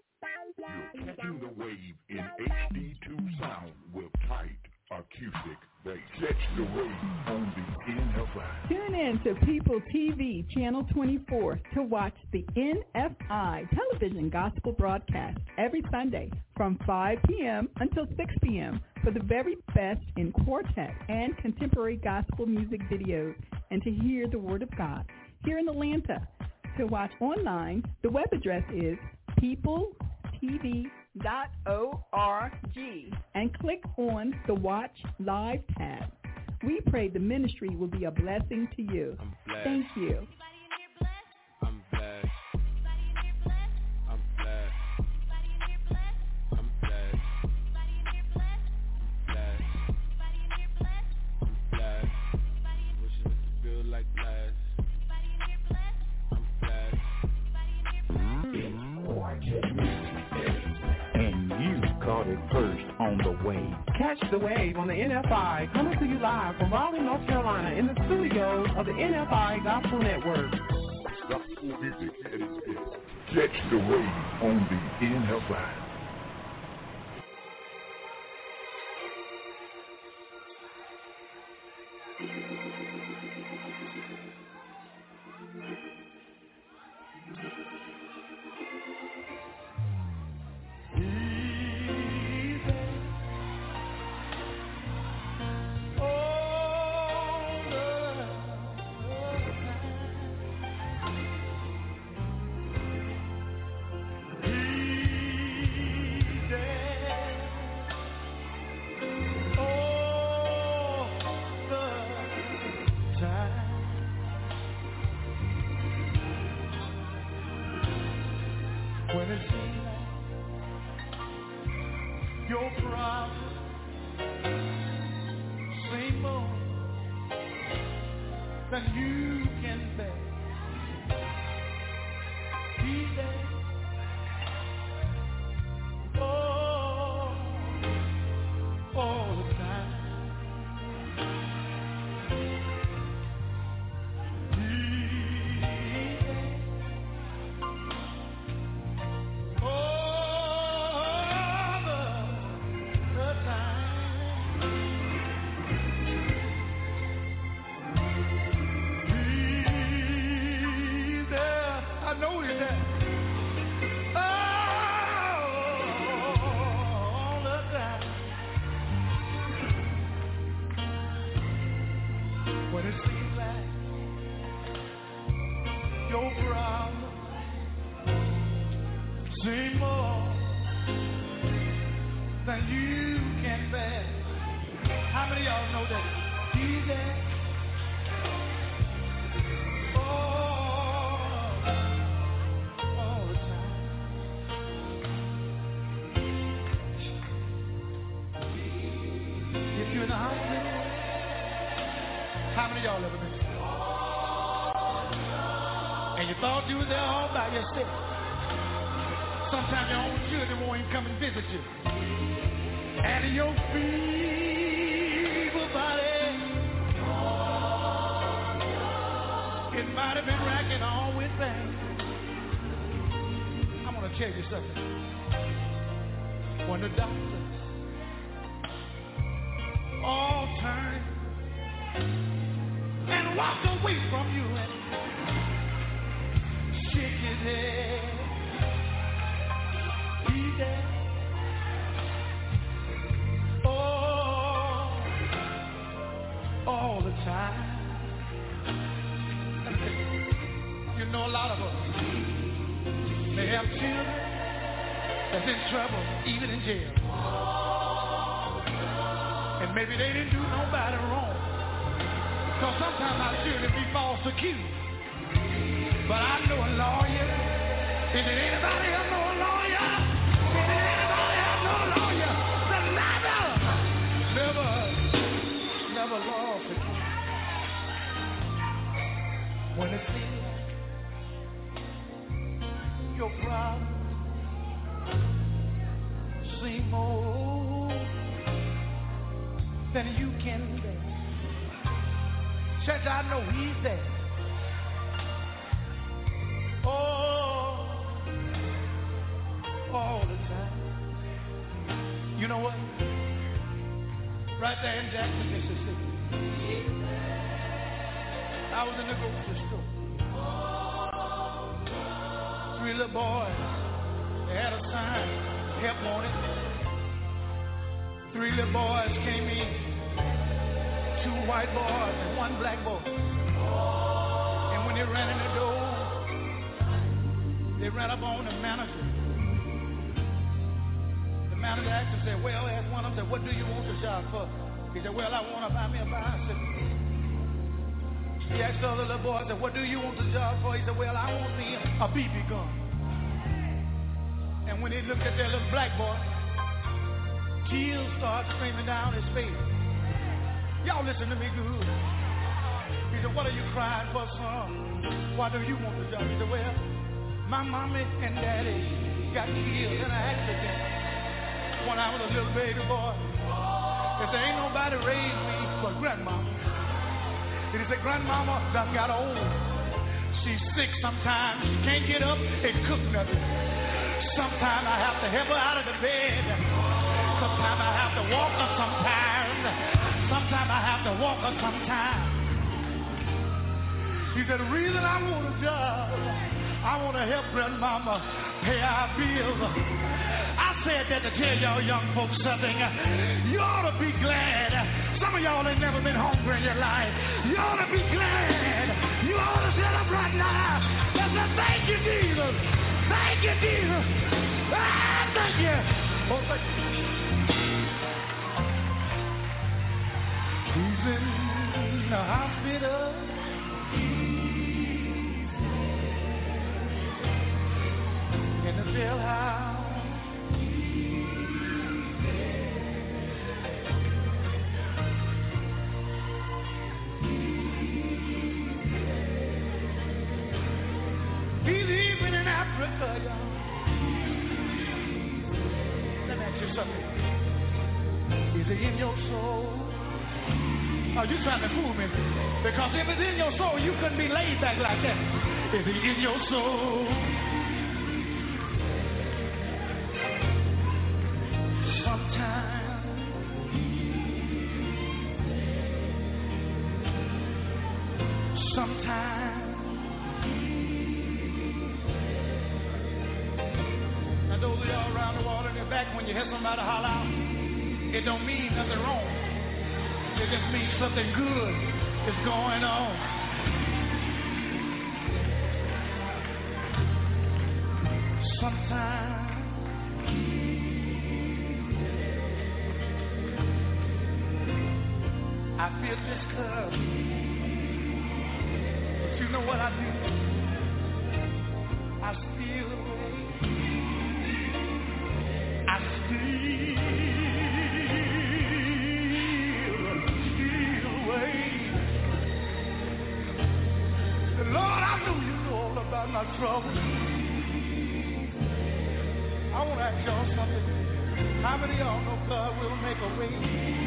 You're catching the wave in HD2 sound with tight acoustic bass. Catch the wave on the NFI. Tune in to People TV Channel 24 to watch the NFI television gospel broadcast every Sunday from 5 p.m. until 6 p.m. for the very best in quartet and contemporary gospel music videos and to hear the Word of God. Here in Atlanta, to watch online, the web address is peopletv.com. and click on the Watch Live tab. We pray the ministry will be a blessing to you. Thank you. I'm blessed. I'm blessed. I'm blessed. I'm blessed. Wishing it could feel like last. I'm blessed. And you caught it first on the wave. Catch the wave on the NFI, coming to you live from Raleigh, North Carolina, in the studios of the NFI Gospel Network. Catch the wave on the NFI. Sometimes your own children won't even come and visit you. And your feeble body, it might have been racking on with pain. I'm going to tell you something. When the doctors all turn and walk away from you and shake his head, all the time. You know, a lot of us, they have children that's in trouble, even in jail. And maybe they didn't do nobody wrong. Because sometimes our children be false accused. But I know a lawyer. Is it anybody else know a lawyer? Never lost a case. When it seems your problems seem more than you can bear. Church, I know he's there. All the time. You know what? Right there in Jackson, Mississippi. I was in the grocery store. 3 little boys. They had a sign, help wanted. 3 little boys came in. 2 white boys and 1 black boy. And when they ran in the door, they ran up on the manager. manager asked him, said, well, asked one of them, said, what do you want the job for? He said, well, I want to buy me a bicycle. He asked the other little boy, said, what do you want the job for? He said, well, I want me a BB gun. And when he looked at that little black boy, tears started streaming down his face. Y'all listen to me good. He said, what are you crying for, son? Why do you want the job? He said, well, my mommy and daddy got killed in an accident when I was a little baby boy. If there ain't nobody raised me but grandmama. He said, grandmama done got old. She's sick sometimes. She can't get up and cook nothing. Sometimes I have to help her out of the bed. Sometimes I have to walk her sometimes. Sometimes I have to walk her sometimes. He said, the reason I want a job, I want to help grandmama pay our bills. I said that to tell y'all young folks something. You ought to be glad. Some of y'all ain't never been hungry in your life. You ought to be glad. You ought to celebrate now. Just say, thank you, Jesus. Thank you, Jesus. Ah, thank you. Oh, thank you. He's in the hospital. In the jailhouse. He's even in Africa, y'all. Let me ask you something. Is it in your soul? Are you trying to fool me? Because if it's in your soul, you couldn't be laid back like that. Is it in your soul? Sometimes. Now those of y'all around the world in the back, when you hear somebody holler out, it don't mean nothing wrong. It just means something good is going on. Sometimes I feel discouraged. But you know what I do? I still wait. I still wait. Lord, I know you know all about my trouble. I want to ask y'all something. How many of y'all know God will make a way?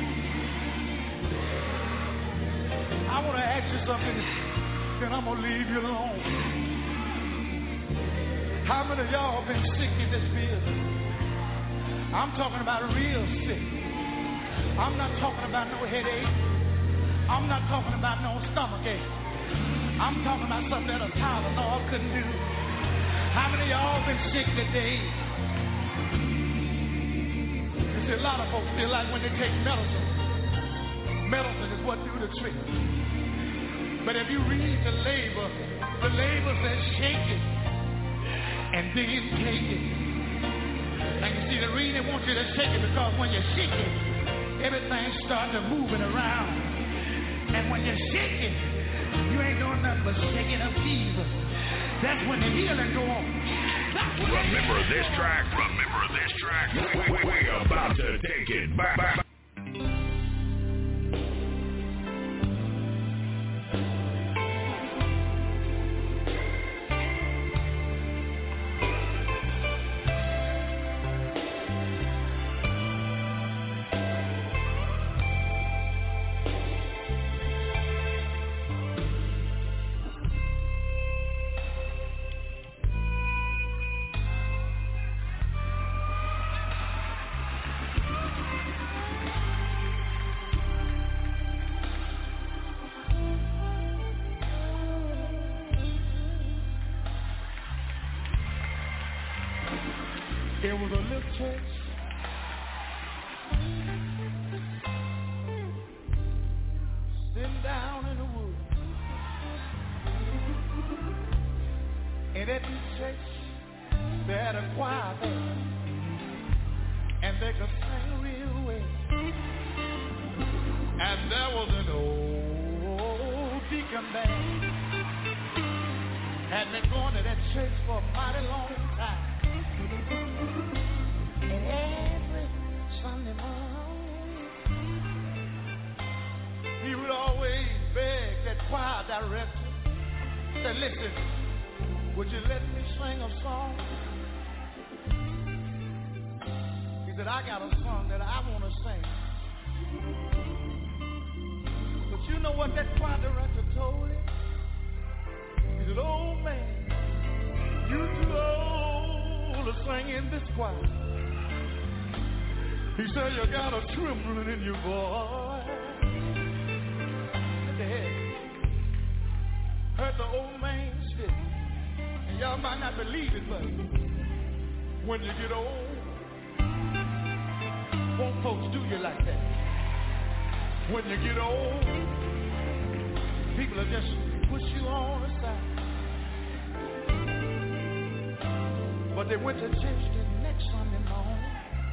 I want to ask you something, then I'm going to leave you alone. How many of y'all been sick in this building? I'm talking about real sick. I'm not talking about no headache. I'm not talking about no stomachache. I'm talking about something that a Tylenol couldn't do. How many of y'all been sick today? You see, a lot of folks feel like when they take medicine, medicine is what do the trick. But if you read the label says shake it and then take it. And you see, the reason they want you to shake it because when you shake it, everything starts moving around. And when you shake it, you ain't doing nothing but shaking up Jesus. That's when the healing go on. Remember this track. We're about to take it back. There was a little church sitting down in the woods. And at this church, they had a choir there. And they could sing real well. And there was an old deacon band. Had been going to that church for a mighty long time. And every Sunday morning, he would always beg that choir director, said, listen, would you let me sing a song? He said, I got a song that I want to sing. But you know what that choir director told him? He said, oh man, you too old to sing in this choir. He said, you got a trembling in your voice. At the head. Heard the old man spit. And y'all might not believe it, but when you get old, won't folks do you like that? When you get old, people will just push you on the side. But they went to church the next Sunday morning,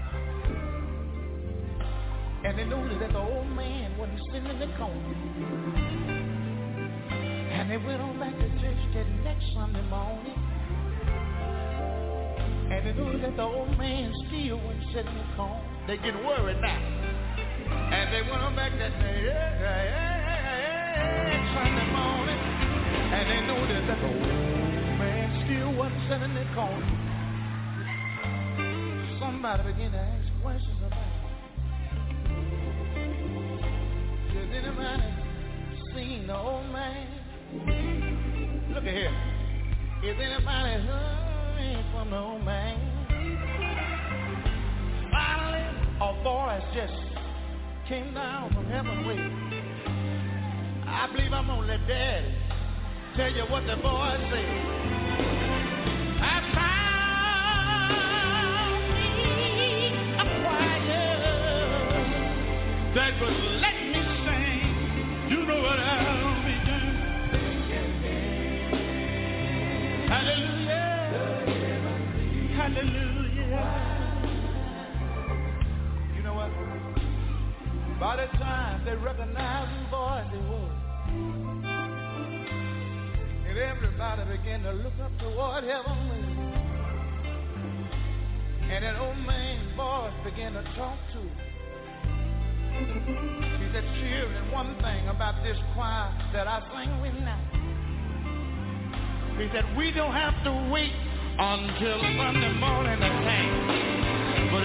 and they noticed that the old man wasn't sitting in the corner. And they went on back to church the next Sunday morning, and they noticed that the old man still wasn't sitting in the corner. They get worried now. And they went on back that Sunday morning, and they noticed that the old man still wasn't sitting in the corner. Somebody began to ask questions about it. Has anybody seen the old man? Look at here. Is anybody heard from the old man? Finally, a voice just came down from heaven way. I believe I'm gonna let Daddy tell you what the voice said. I found me a choir that would let me sing. You know what I'll be doing. Hallelujah. Hallelujah. You know what? By the time they recognized the voice it was, and everybody began to look up toward heaven, and that old man's voice began to talk to him. He said, children, one thing about this choir that I sing with now. He said, we don't have to wait until Sunday morning to sing, but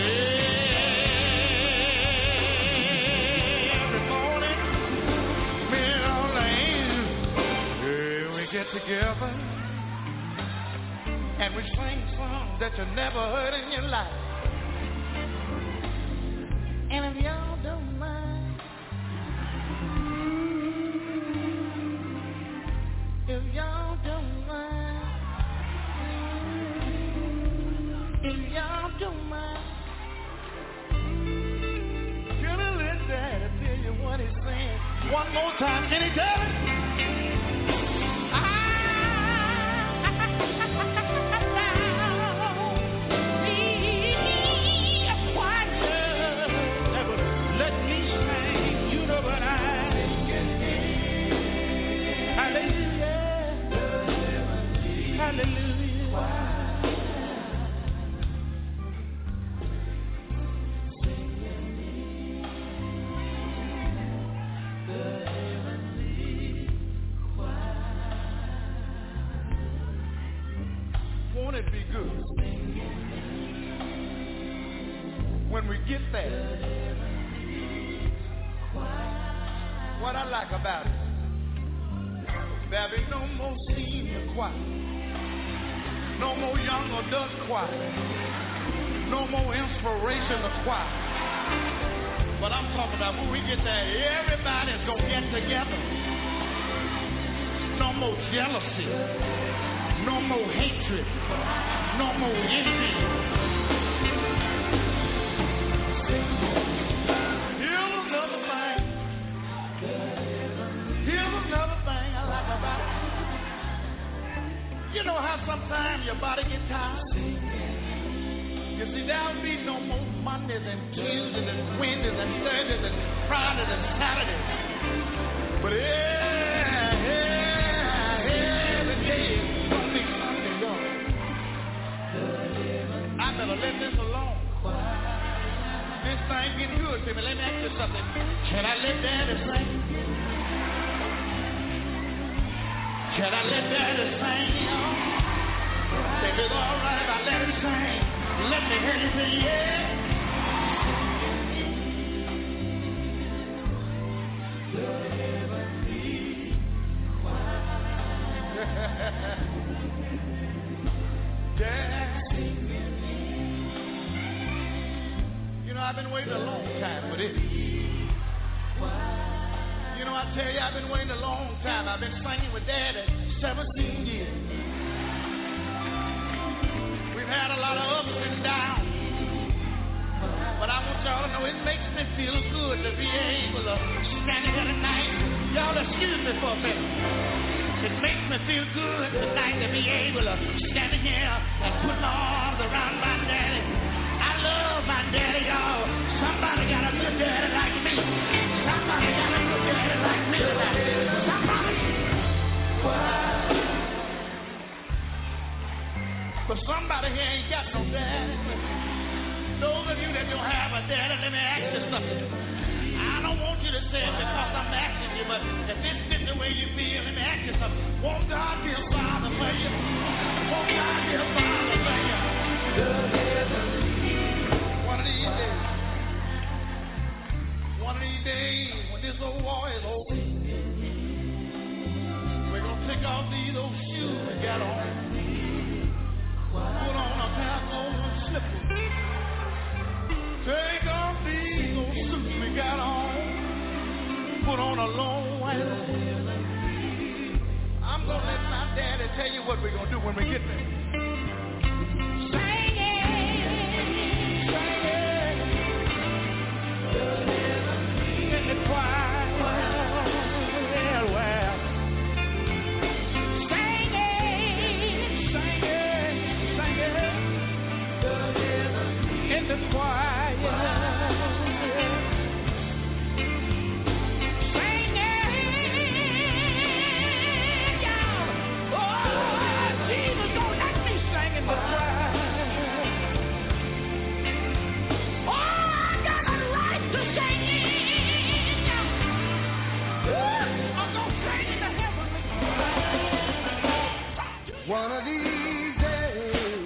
every morning, me and all the angels, we get together and we sing songs that you never heard in your life. And if y'all don't mind, if y'all don't mind, if y'all don't mind, can I let Daddy tell you what he's saying? One more time, can he tell it? Won't it be good when we get there? What I like about it, there'll be no more senior choir, no more young adult choir, no more inspirational choir. But I'm talking about when we get there, everybody's gonna get together. No more jealousy, no more hatred, no more envy. Here's another thing I like about it. You know how sometimes your body gets tired? You see, there'll be no more Monday Mondays and Tuesdays and Wednesdays and Thursdays and Fridays and Saturdays. But every day is Sunday, Sunday, God. I better let this alone. This thing getting good to me. Let me ask you something. Can I let Daddy sing? Can I let Daddy sing? If it's all right if I let him sing, let me hear you say yeah. You know, I've been waiting a long time for this. You know, I tell you, I've been waiting a long time. I've been singing with Daddy 17 years. We've had a lot of ups and downs. But I want y'all to know it makes me feel good to be able to stand here tonight. Y'all excuse me for a minute. It makes me feel good tonight to be able to stand here and put my arms around my daddy. I love my daddy, y'all. Somebody got a good daddy like me. Somebody got a good daddy like me. Somebody. But somebody here ain't got no daddy. Those of you that don't have a daddy, let me ask you something. I don't want you to say it because I'm asking you, but if this is the way you feel, let me ask you something. Won't God be a father for you? Won't God be a father for you? One of these days, when this old war is over, we're going to take off these old shoes we got on. Put on a pair of old slippers. Take off these old suits we got on. Put on a long white robe. I'm going to let my daddy tell you what we're going to do when we get there. Sing it. Sing it. In the choir. Well. Sing it. Sing it. Sing it. In the choir. One of these days,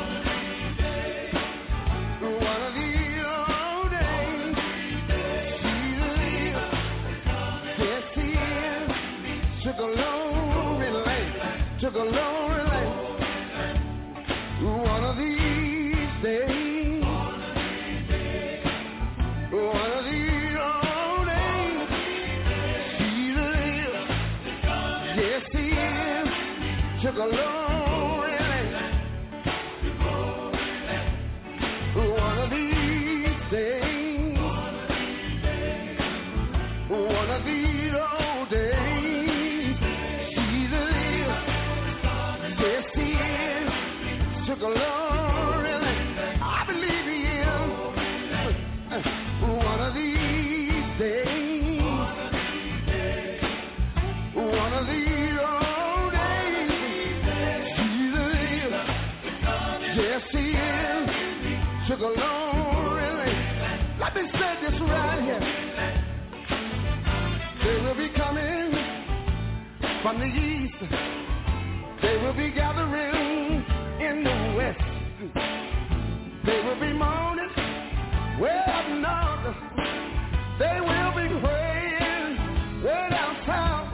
one of these old days, yes, he is. Took a lonely life, took a lonely life. One of these days, one of these old days, yes, he is. Took a lonely life. One of these days, one of these old days, Jesus is, yes he is. Took a lonely life. I believe he is. One of these days, one of these. Took a long release. Let me say this right here. They will be coming from the east. They will be gathering in the west. They will be mourning way up north. They will be praying way down south.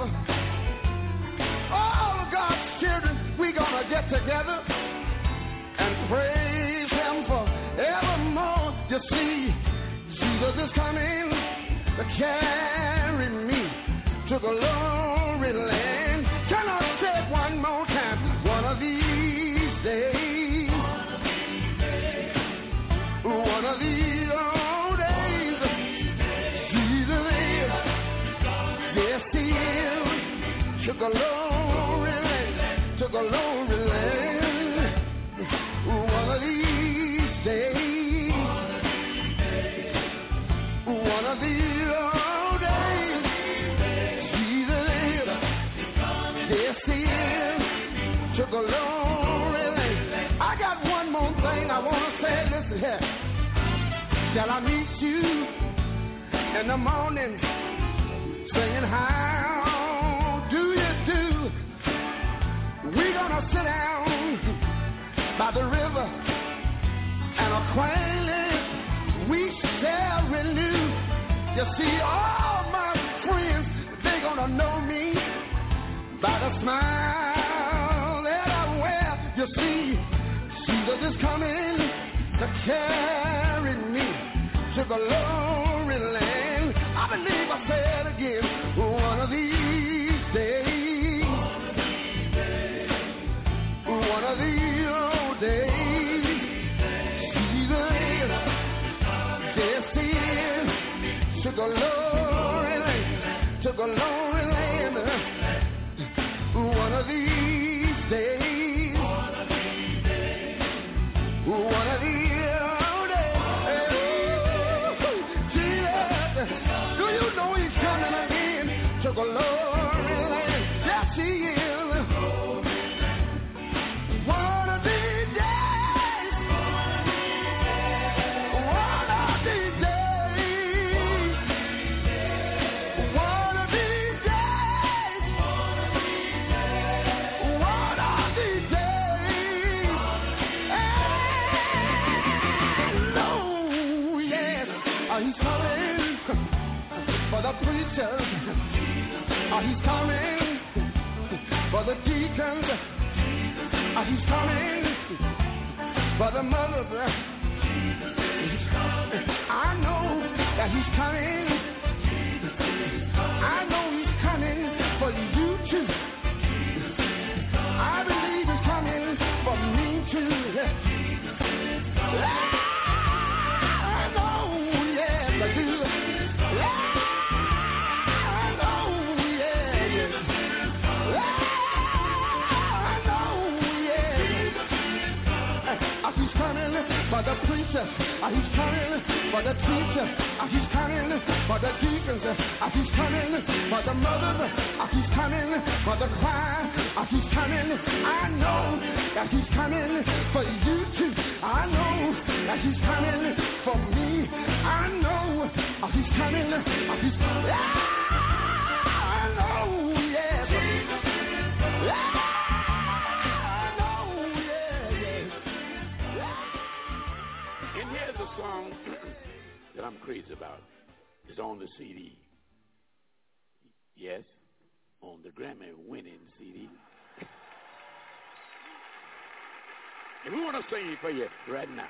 All of God's children, we're gonna get together and praise Him for evermore. You see, Jesus is coming to carry me to the glory land. Can I say it one more time? One of these days, one of these old days, Jesus is, yes he is, to the glory land, to the glory land. One of these days, One of these old days, Jesus is. Yes, he is. Took a long relay. I got one more thing I want to say. Listen here. Shall I meet you in the morning, singing how do you do? We're gonna sit down by the river and acquaintance we shall renew. You see, all my friends, they gonna know me by the smile that I wear. You see, Jesus is coming to carry me to the glory land. I believe I said again, one of these days, one of these old days, Jesus is, yes he is, to the glory land, to the glory land, one of these days, one of these. To the glory land, yes he is. One of these days, one of these days, one of these days, one of these days. And oh yes, he's coming for the preachers. He's coming for the deacons. He's coming for the mothers. I know that he's coming. I know he's coming for you too. I believe he's coming for me too. I know, yes I do. For the preacher, he's coming for the teacher, he's coming for the deacons, he's coming for the mothers, he's coming for the choir, he's coming. I know that he's coming for you too. I know that he's coming for me. I know he's coming. He's coming. I know, yes. Here's a song that I'm crazy about. It's on the CD. Yes, on the Grammy-winning CD. And we want to sing it for you right now.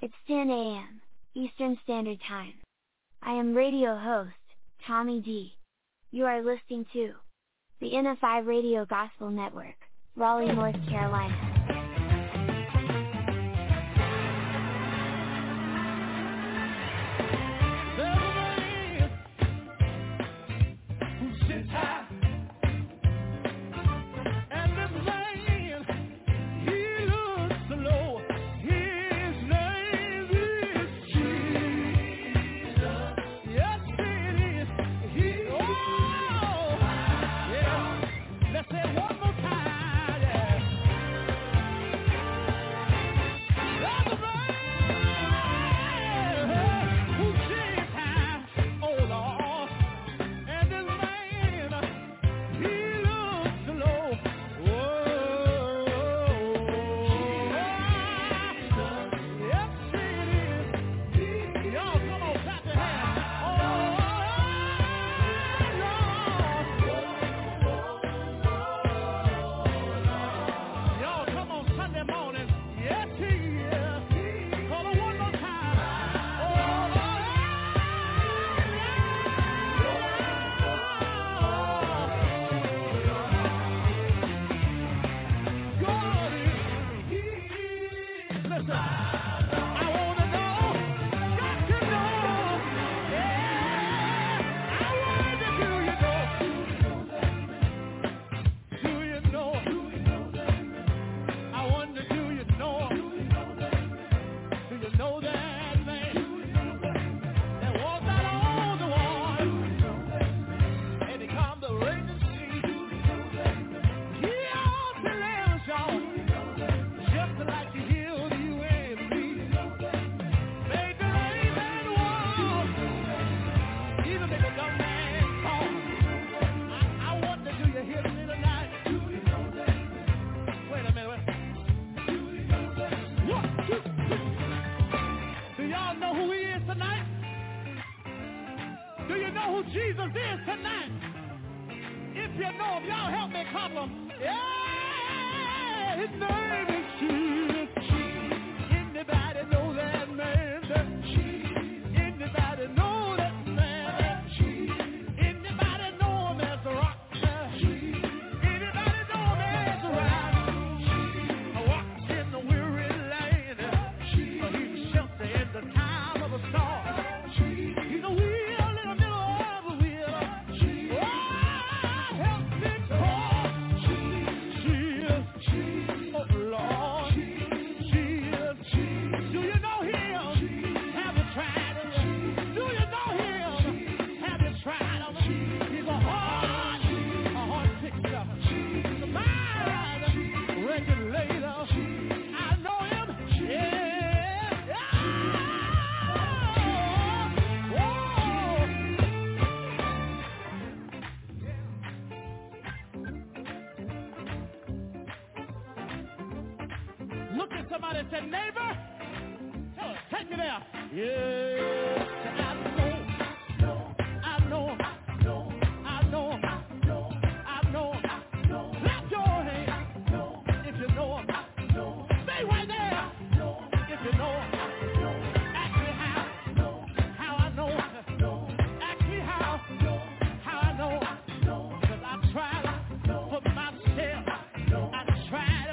It's 10 a.m. Eastern Standard Time. I am radio host, Tommy D. You are listening to the NFI Radio Gospel Network, Raleigh, North Carolina.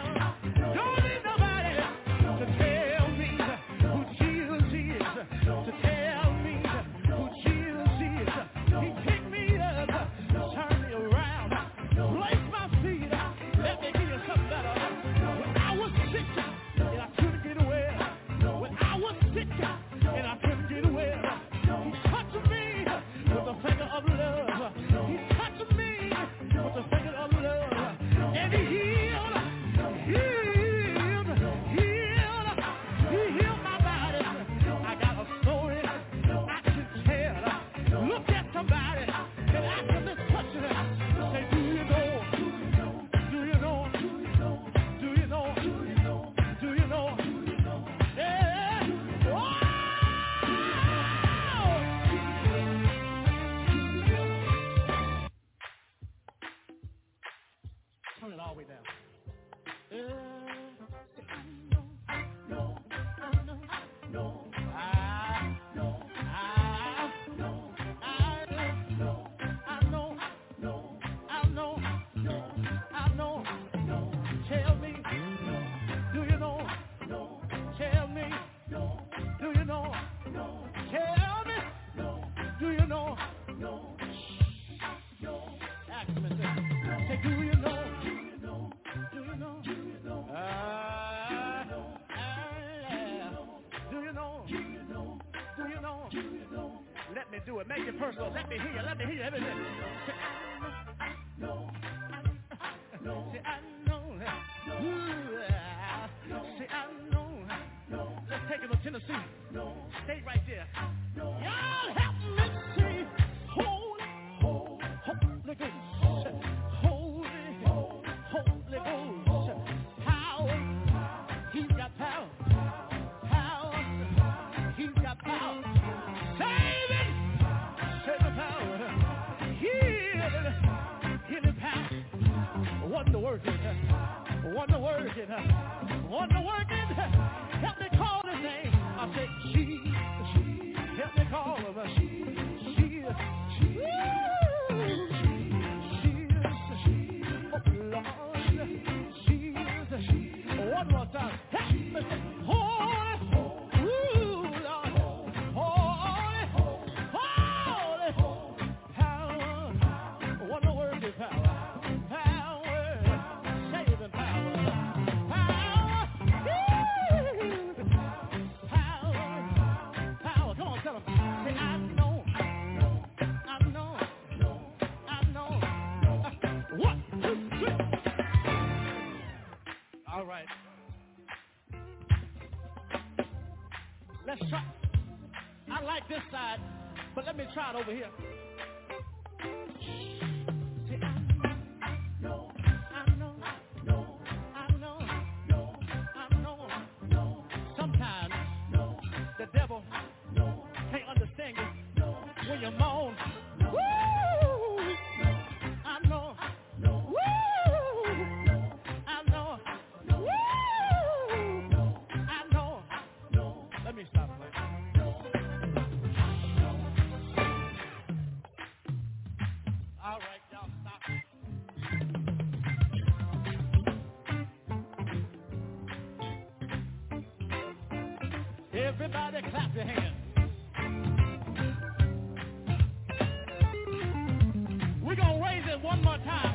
To do it. Make it personal. Let me hear you. Let me hear you. Let me hear you. Say, I know. Say, I know. Say, I know. Let's take it to Tennessee. Stay right there. Y'all help me say, Holy Ghost. Holy Ghost. Power. He's got power. He's got power. Saving power. Healing power. Wonder working. Help me call his name. I say, she. Help me call her. She. One more time. Help me say, holy. All right. Let's try. I like this side, but let me try it over here. See, I know. Sometimes the devil can't understand you when you moan. Woo! I know. Woo! Let me stop playing. All right, y'all stop. Everybody clap your hands. We're going to raise it one more time.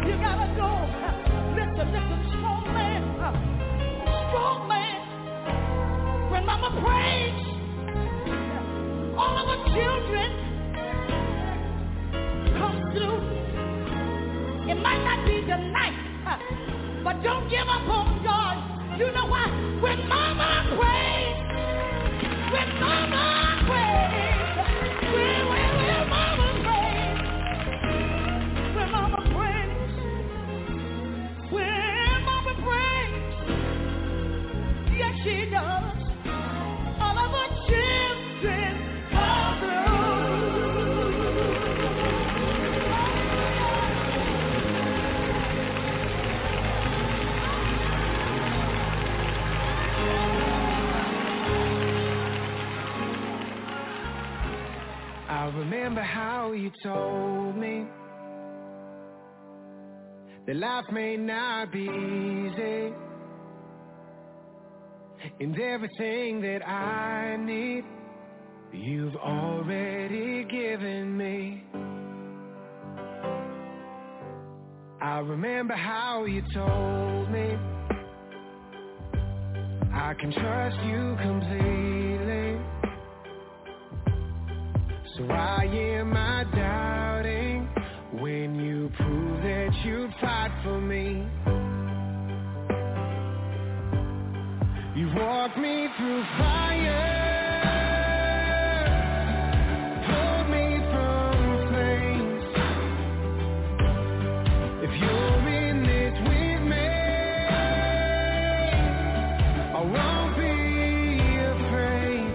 You gotta go. Listen, strong man. Strong man. When mama prays, all of our children come through. It might not be tonight, but don't give up on God. You know why? When mama prays, when mama prays, when mama prays, when mama prays, when mama prays, yes she does. All of our children come I remember how you told me that life may not be easy, and everything that I need you've already given me. I remember how you told me I can trust you completely. So why am I doubting when you prove that you'd fight for me? You walked me through fire, pulled me from flames. If you're in this with me, I won't be afraid.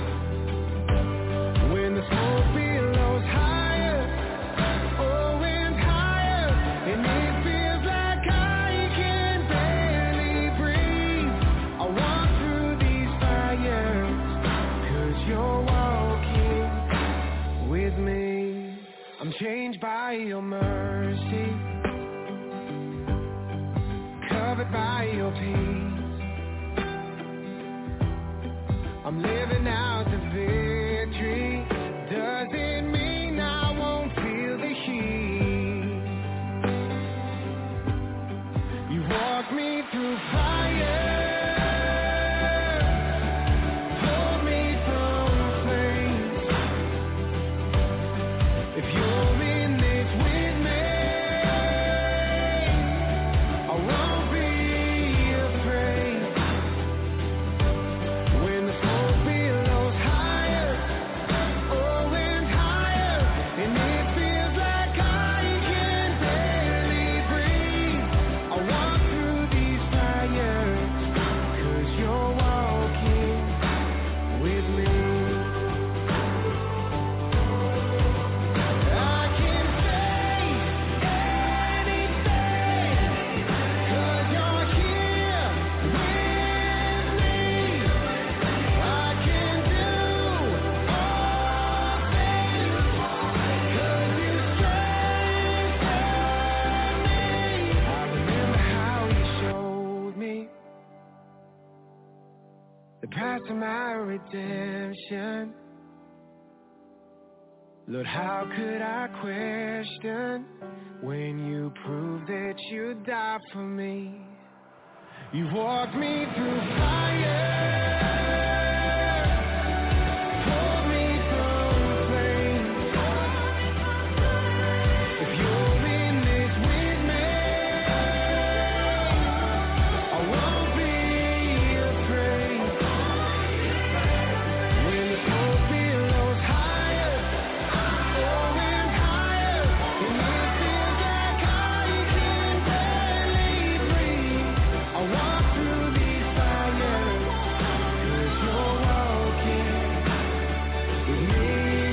When the smoke billows higher, oh and higher, and it feels like I can barely breathe, I walk through these fires, 'cause you're walking with me. I'm changed by your mercy, covered by your peace. I'm living out the victory. Doesn't mean I won't feel the heat. You walk me through fire, pulled me from flames. If you're in this with me, I won't be afraid. When the smoke billows higher, oh and higher, and it feels like I can barely breathe, I walk through these fires, 'cause you're walking with me. I can say anything, 'cause you're here with me. I can do all things, 'cause you strengthen me. I remember how you showed me the price of my redemption. Lord, how could I question when you proved that you died for me? You walked me through fire, pulled me from flames. If you're in this with me, I won't be afraid. When the smoke billows higher, oh and higher, and it feels like I can barely breathe, I walk through these fires, 'cause you're walking with me.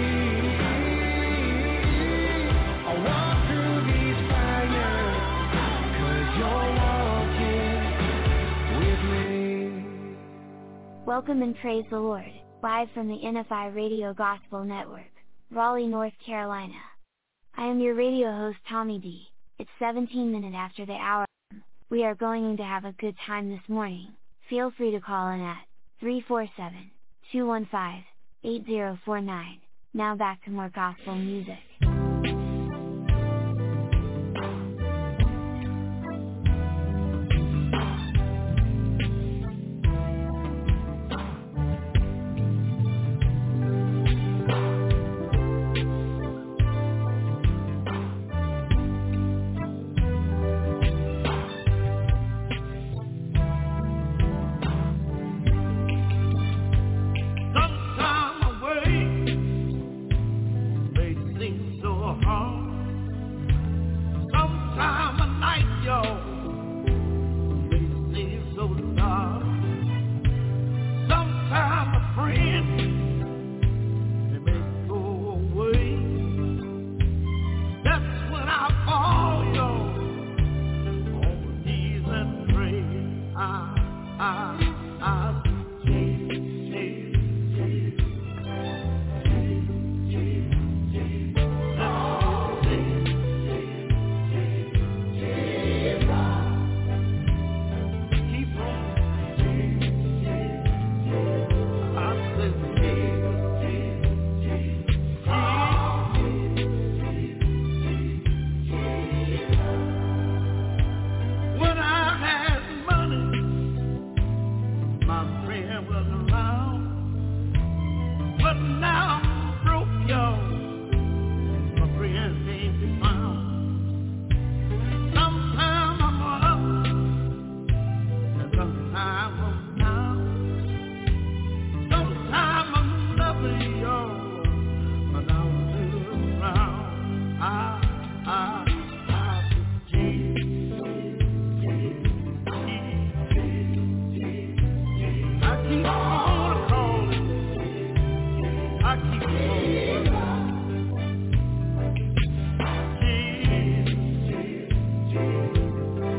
I walk through these fires, 'cause you're walking with me. Welcome and praise the Lord, live from the NFI Radio Gospel Network, Raleigh, North Carolina. I am your radio host Tommy D. It's 17 minutes after the hour. We are going to have a good time this morning. Feel free to call in at 347-215-8049. Now back to more gospel music.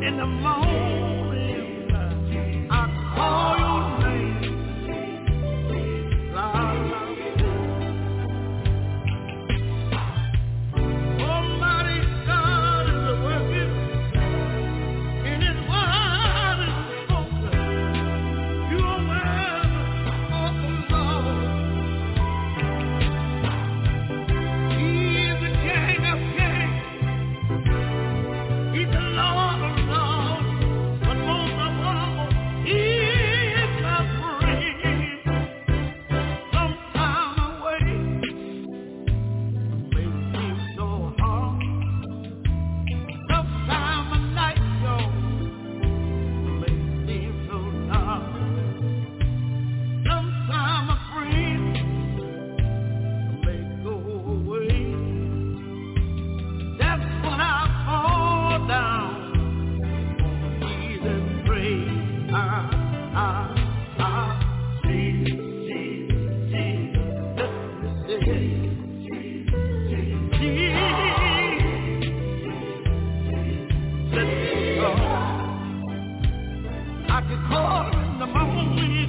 In the morning, I call your name. Almighty God is working in His word is spoken. You are aware of the Lord. He is the King of kings. He's the Lord of lords. But most of all, He is my friend. Sometime away may seem so hard. Sometime a night may seem so dark. Sometime a friend may go away. That's when I fall down on my knees and pray. I can call in the morning,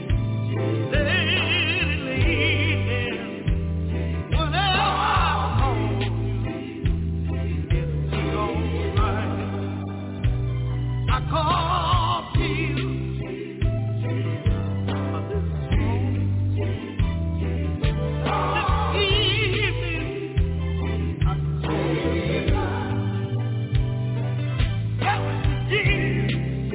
late, whenever I call it's alright. I call Jesus on this evening. I call Jesus.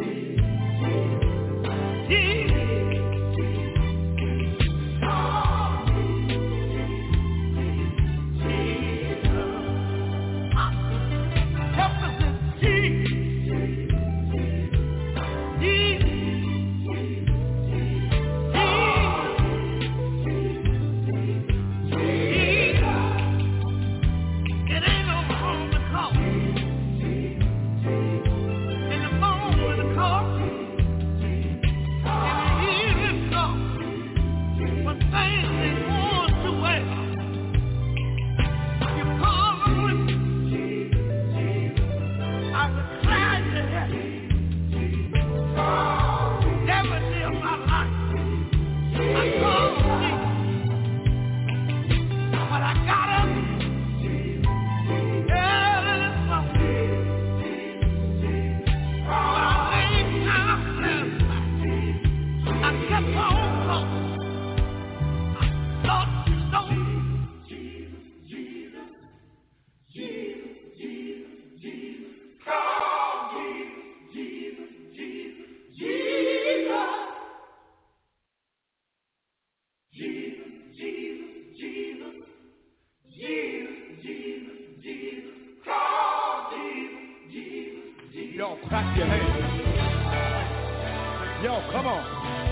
Y'all clap your hands. Y'all, come on.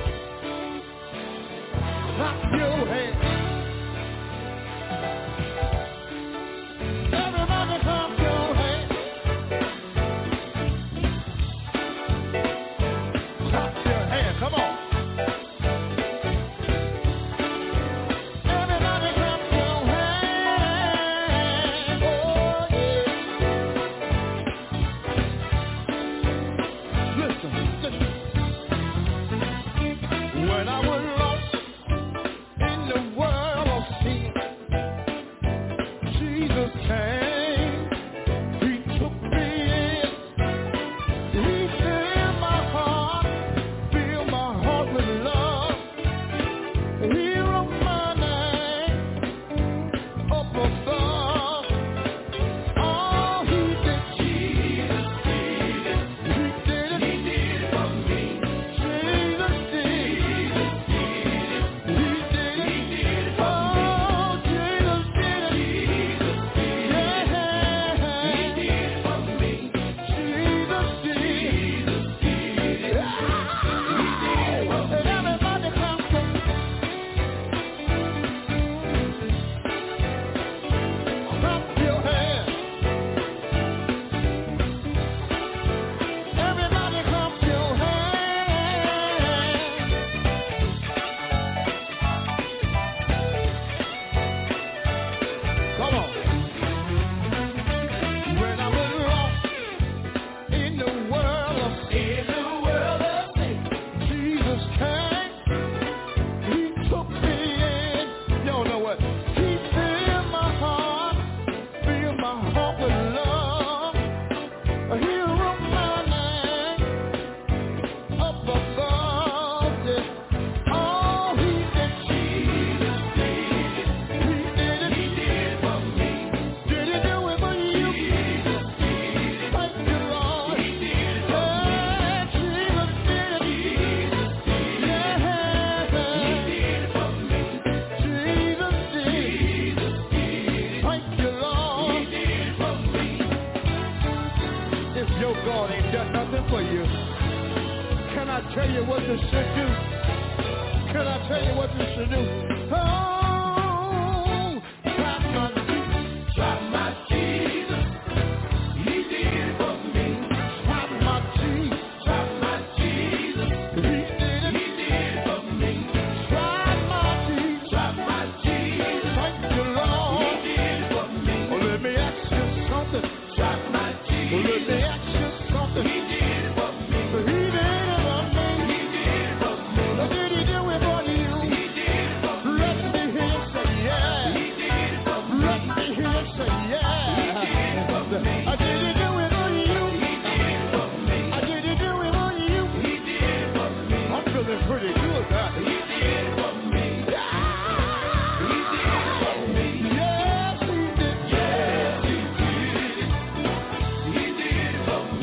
Clap your hands. Everybody clap your hands. Clap your hands. Come on. Everybody clap your hands. Oh, yeah. Listen. When I was lost in the world. if your God ain't done nothing for you. Can I tell you what you should do? Can I tell you what you should do? Oh, try my Jesus. He did it for me. Try my Jesus. He did it for me. Try my Jesus. Thank you, Lord. He did it for me. Oh, let me ask you something. Try my Jesus. Oh, let me ask you something. He did it for me. He did it for me. He did it for me. Now, did he do it for you? He did it for me. Let me hear you say yeah. He did it for me. Let me hear you say yeah. He did it for me. I did he do it for you? He did it for me. I did he do it for you? He did it for me. I'm feeling pretty good now. He did it for me. He did it for me. Yes, he did. Yes, he did. He did it for me.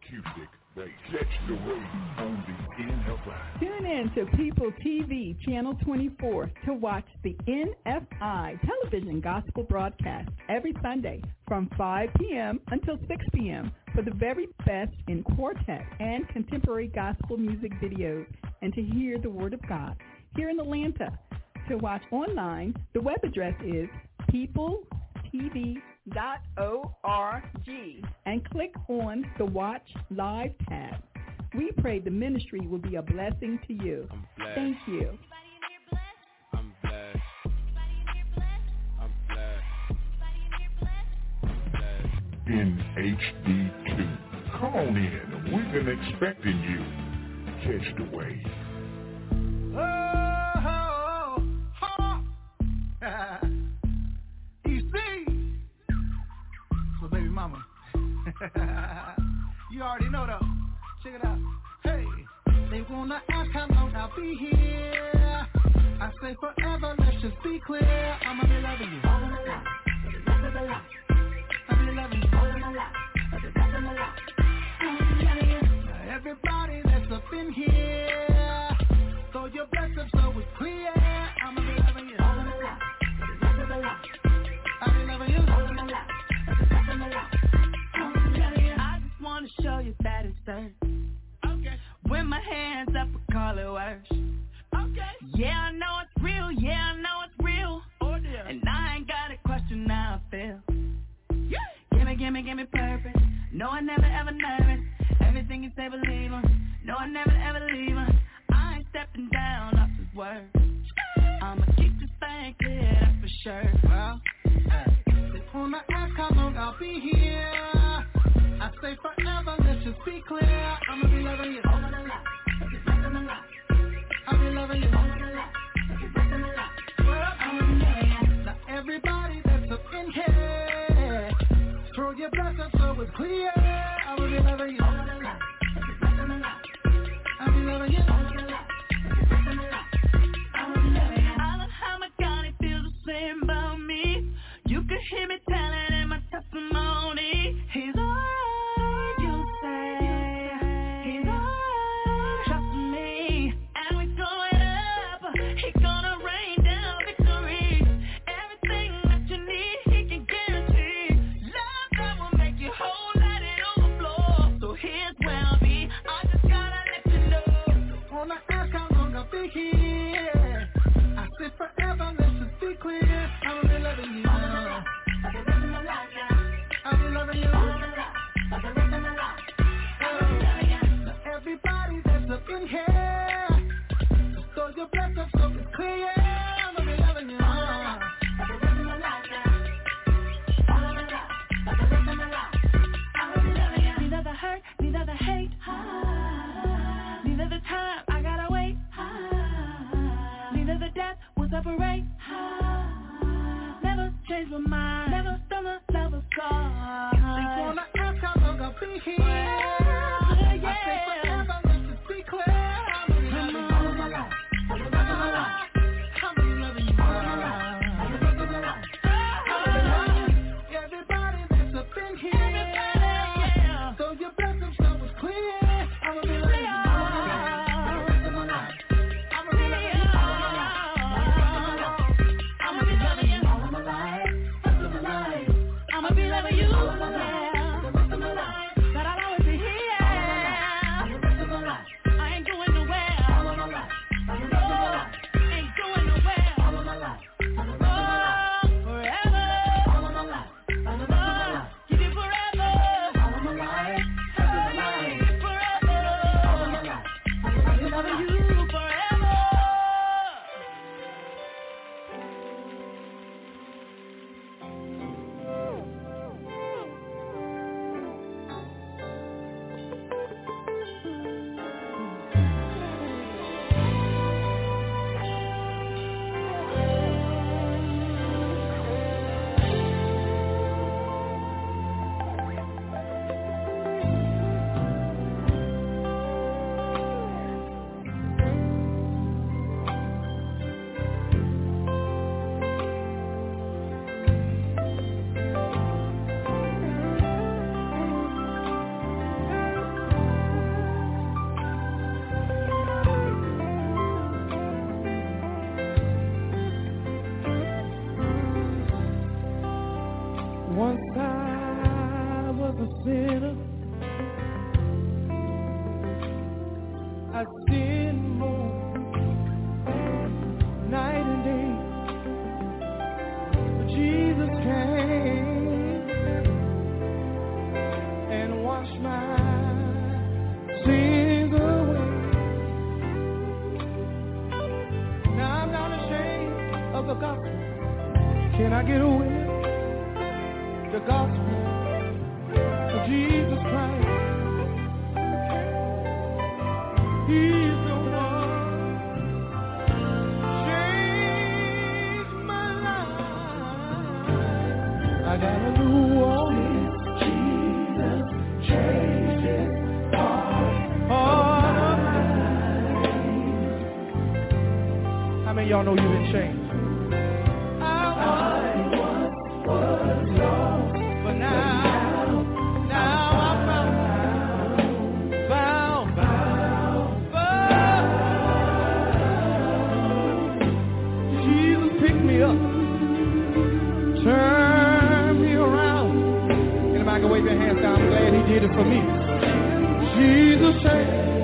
Cusick. They catch the wave on the NFI. Tune in to People TV Channel 24 to watch the NFI television gospel broadcast every Sunday from 5 p.m. until 6 p.m. for the very best in quartet and contemporary gospel music videos and to hear the Word of God here in Atlanta. To watch online, the web address is peopletv.org and click on the Watch Live tab. We pray the ministry will be a blessing to you. Thank you. I'm blessed. I'm blessed. In HD2. Come on in. We've been expecting you. Catch the wave. So baby mama, you already know though. Check it out. Hey, they wanna ask how long I'll be here. I say forever, let's just be clear. I'ma be loving you. I'll be loving you. Now everybody that's up in here, throw your blessings so it's clear. I'ma be loving you. I'll be loving you. I just wanna show you that it's done. Okay. When my hands up, I call it worse. Okay. Yeah, I know it's real. Yeah, I know it's real. Oh dear. And I ain't got a question how I feel. Yeah. Give me purpose. No, I never ever nervous. Everything you say, believe him. No, I never ever leave him. I ain't stepping down off his word. I'ma keep this thing clear, that's for sure. Well, they wanna ask how long I'll be here. I say forever, let's just be clear. I'ma be loving you. I'll be loving you. Well, now everybody that's up in here, throw your blessings so it's clear. I'll be loving you. I'll be loving you. I love how my God feels the same about me. You can hear me telling in my testimony. He's alright, you say. He's alright, trust me. And we're going up. He's gonna rain down victory. Everything that you need, he can guarantee. Love that will make you whole, let it overflow. So here's where I'll be. I just gotta let you know. Wanna ask how long I'll be here. I said forever, let's just be clear. I'll be loving you. I'll be loving you. Now everybody that's up in here, just throw your blessings so it's clear. I'll be loving you. Neither the hurt, neither the hate, neither the time I gotta wait, neither the death will separate. Never change my mind, never done the love of God. They wanna ask how long I'll be here. I say forever, let's just be clear. I'll be loving you. I'll be loving you. Everybody that's up in here, throw your blessings so it's clear. I'ma be loving you. I'ma be loving you. I'ma be loving you. I'ma be loving you. Yeah. That I'll always be here. I sin more night and day. But Jesus came and washed my sins away. Now I'm not ashamed of the gospel. Can I get away? The gospel of Jesus Christ. He's the one changed my life. I got a new one. Jesus changed his heart of mine. How many of y'all know you've been changed? Did it for me. Jesus said,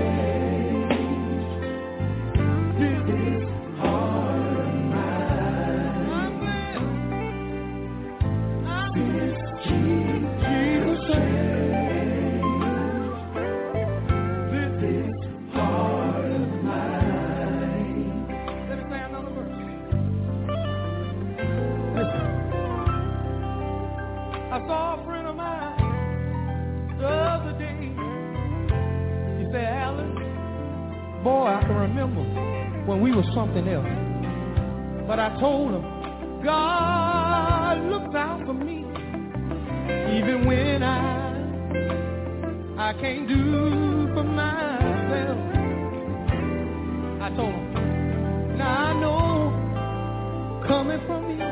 this is heart of mine. I'm glad. Jesus said, this is heart of mine. Let me say another verse. Listen. I saw a friend of mine the other day. He said, Alan, boy, I can remember when we were something else. But I told him, God looks out for me, even when I can't do for myself. I told him, now I know coming from me.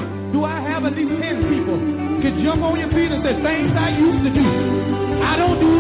Jump on your feet and say, things I used to do, I don't do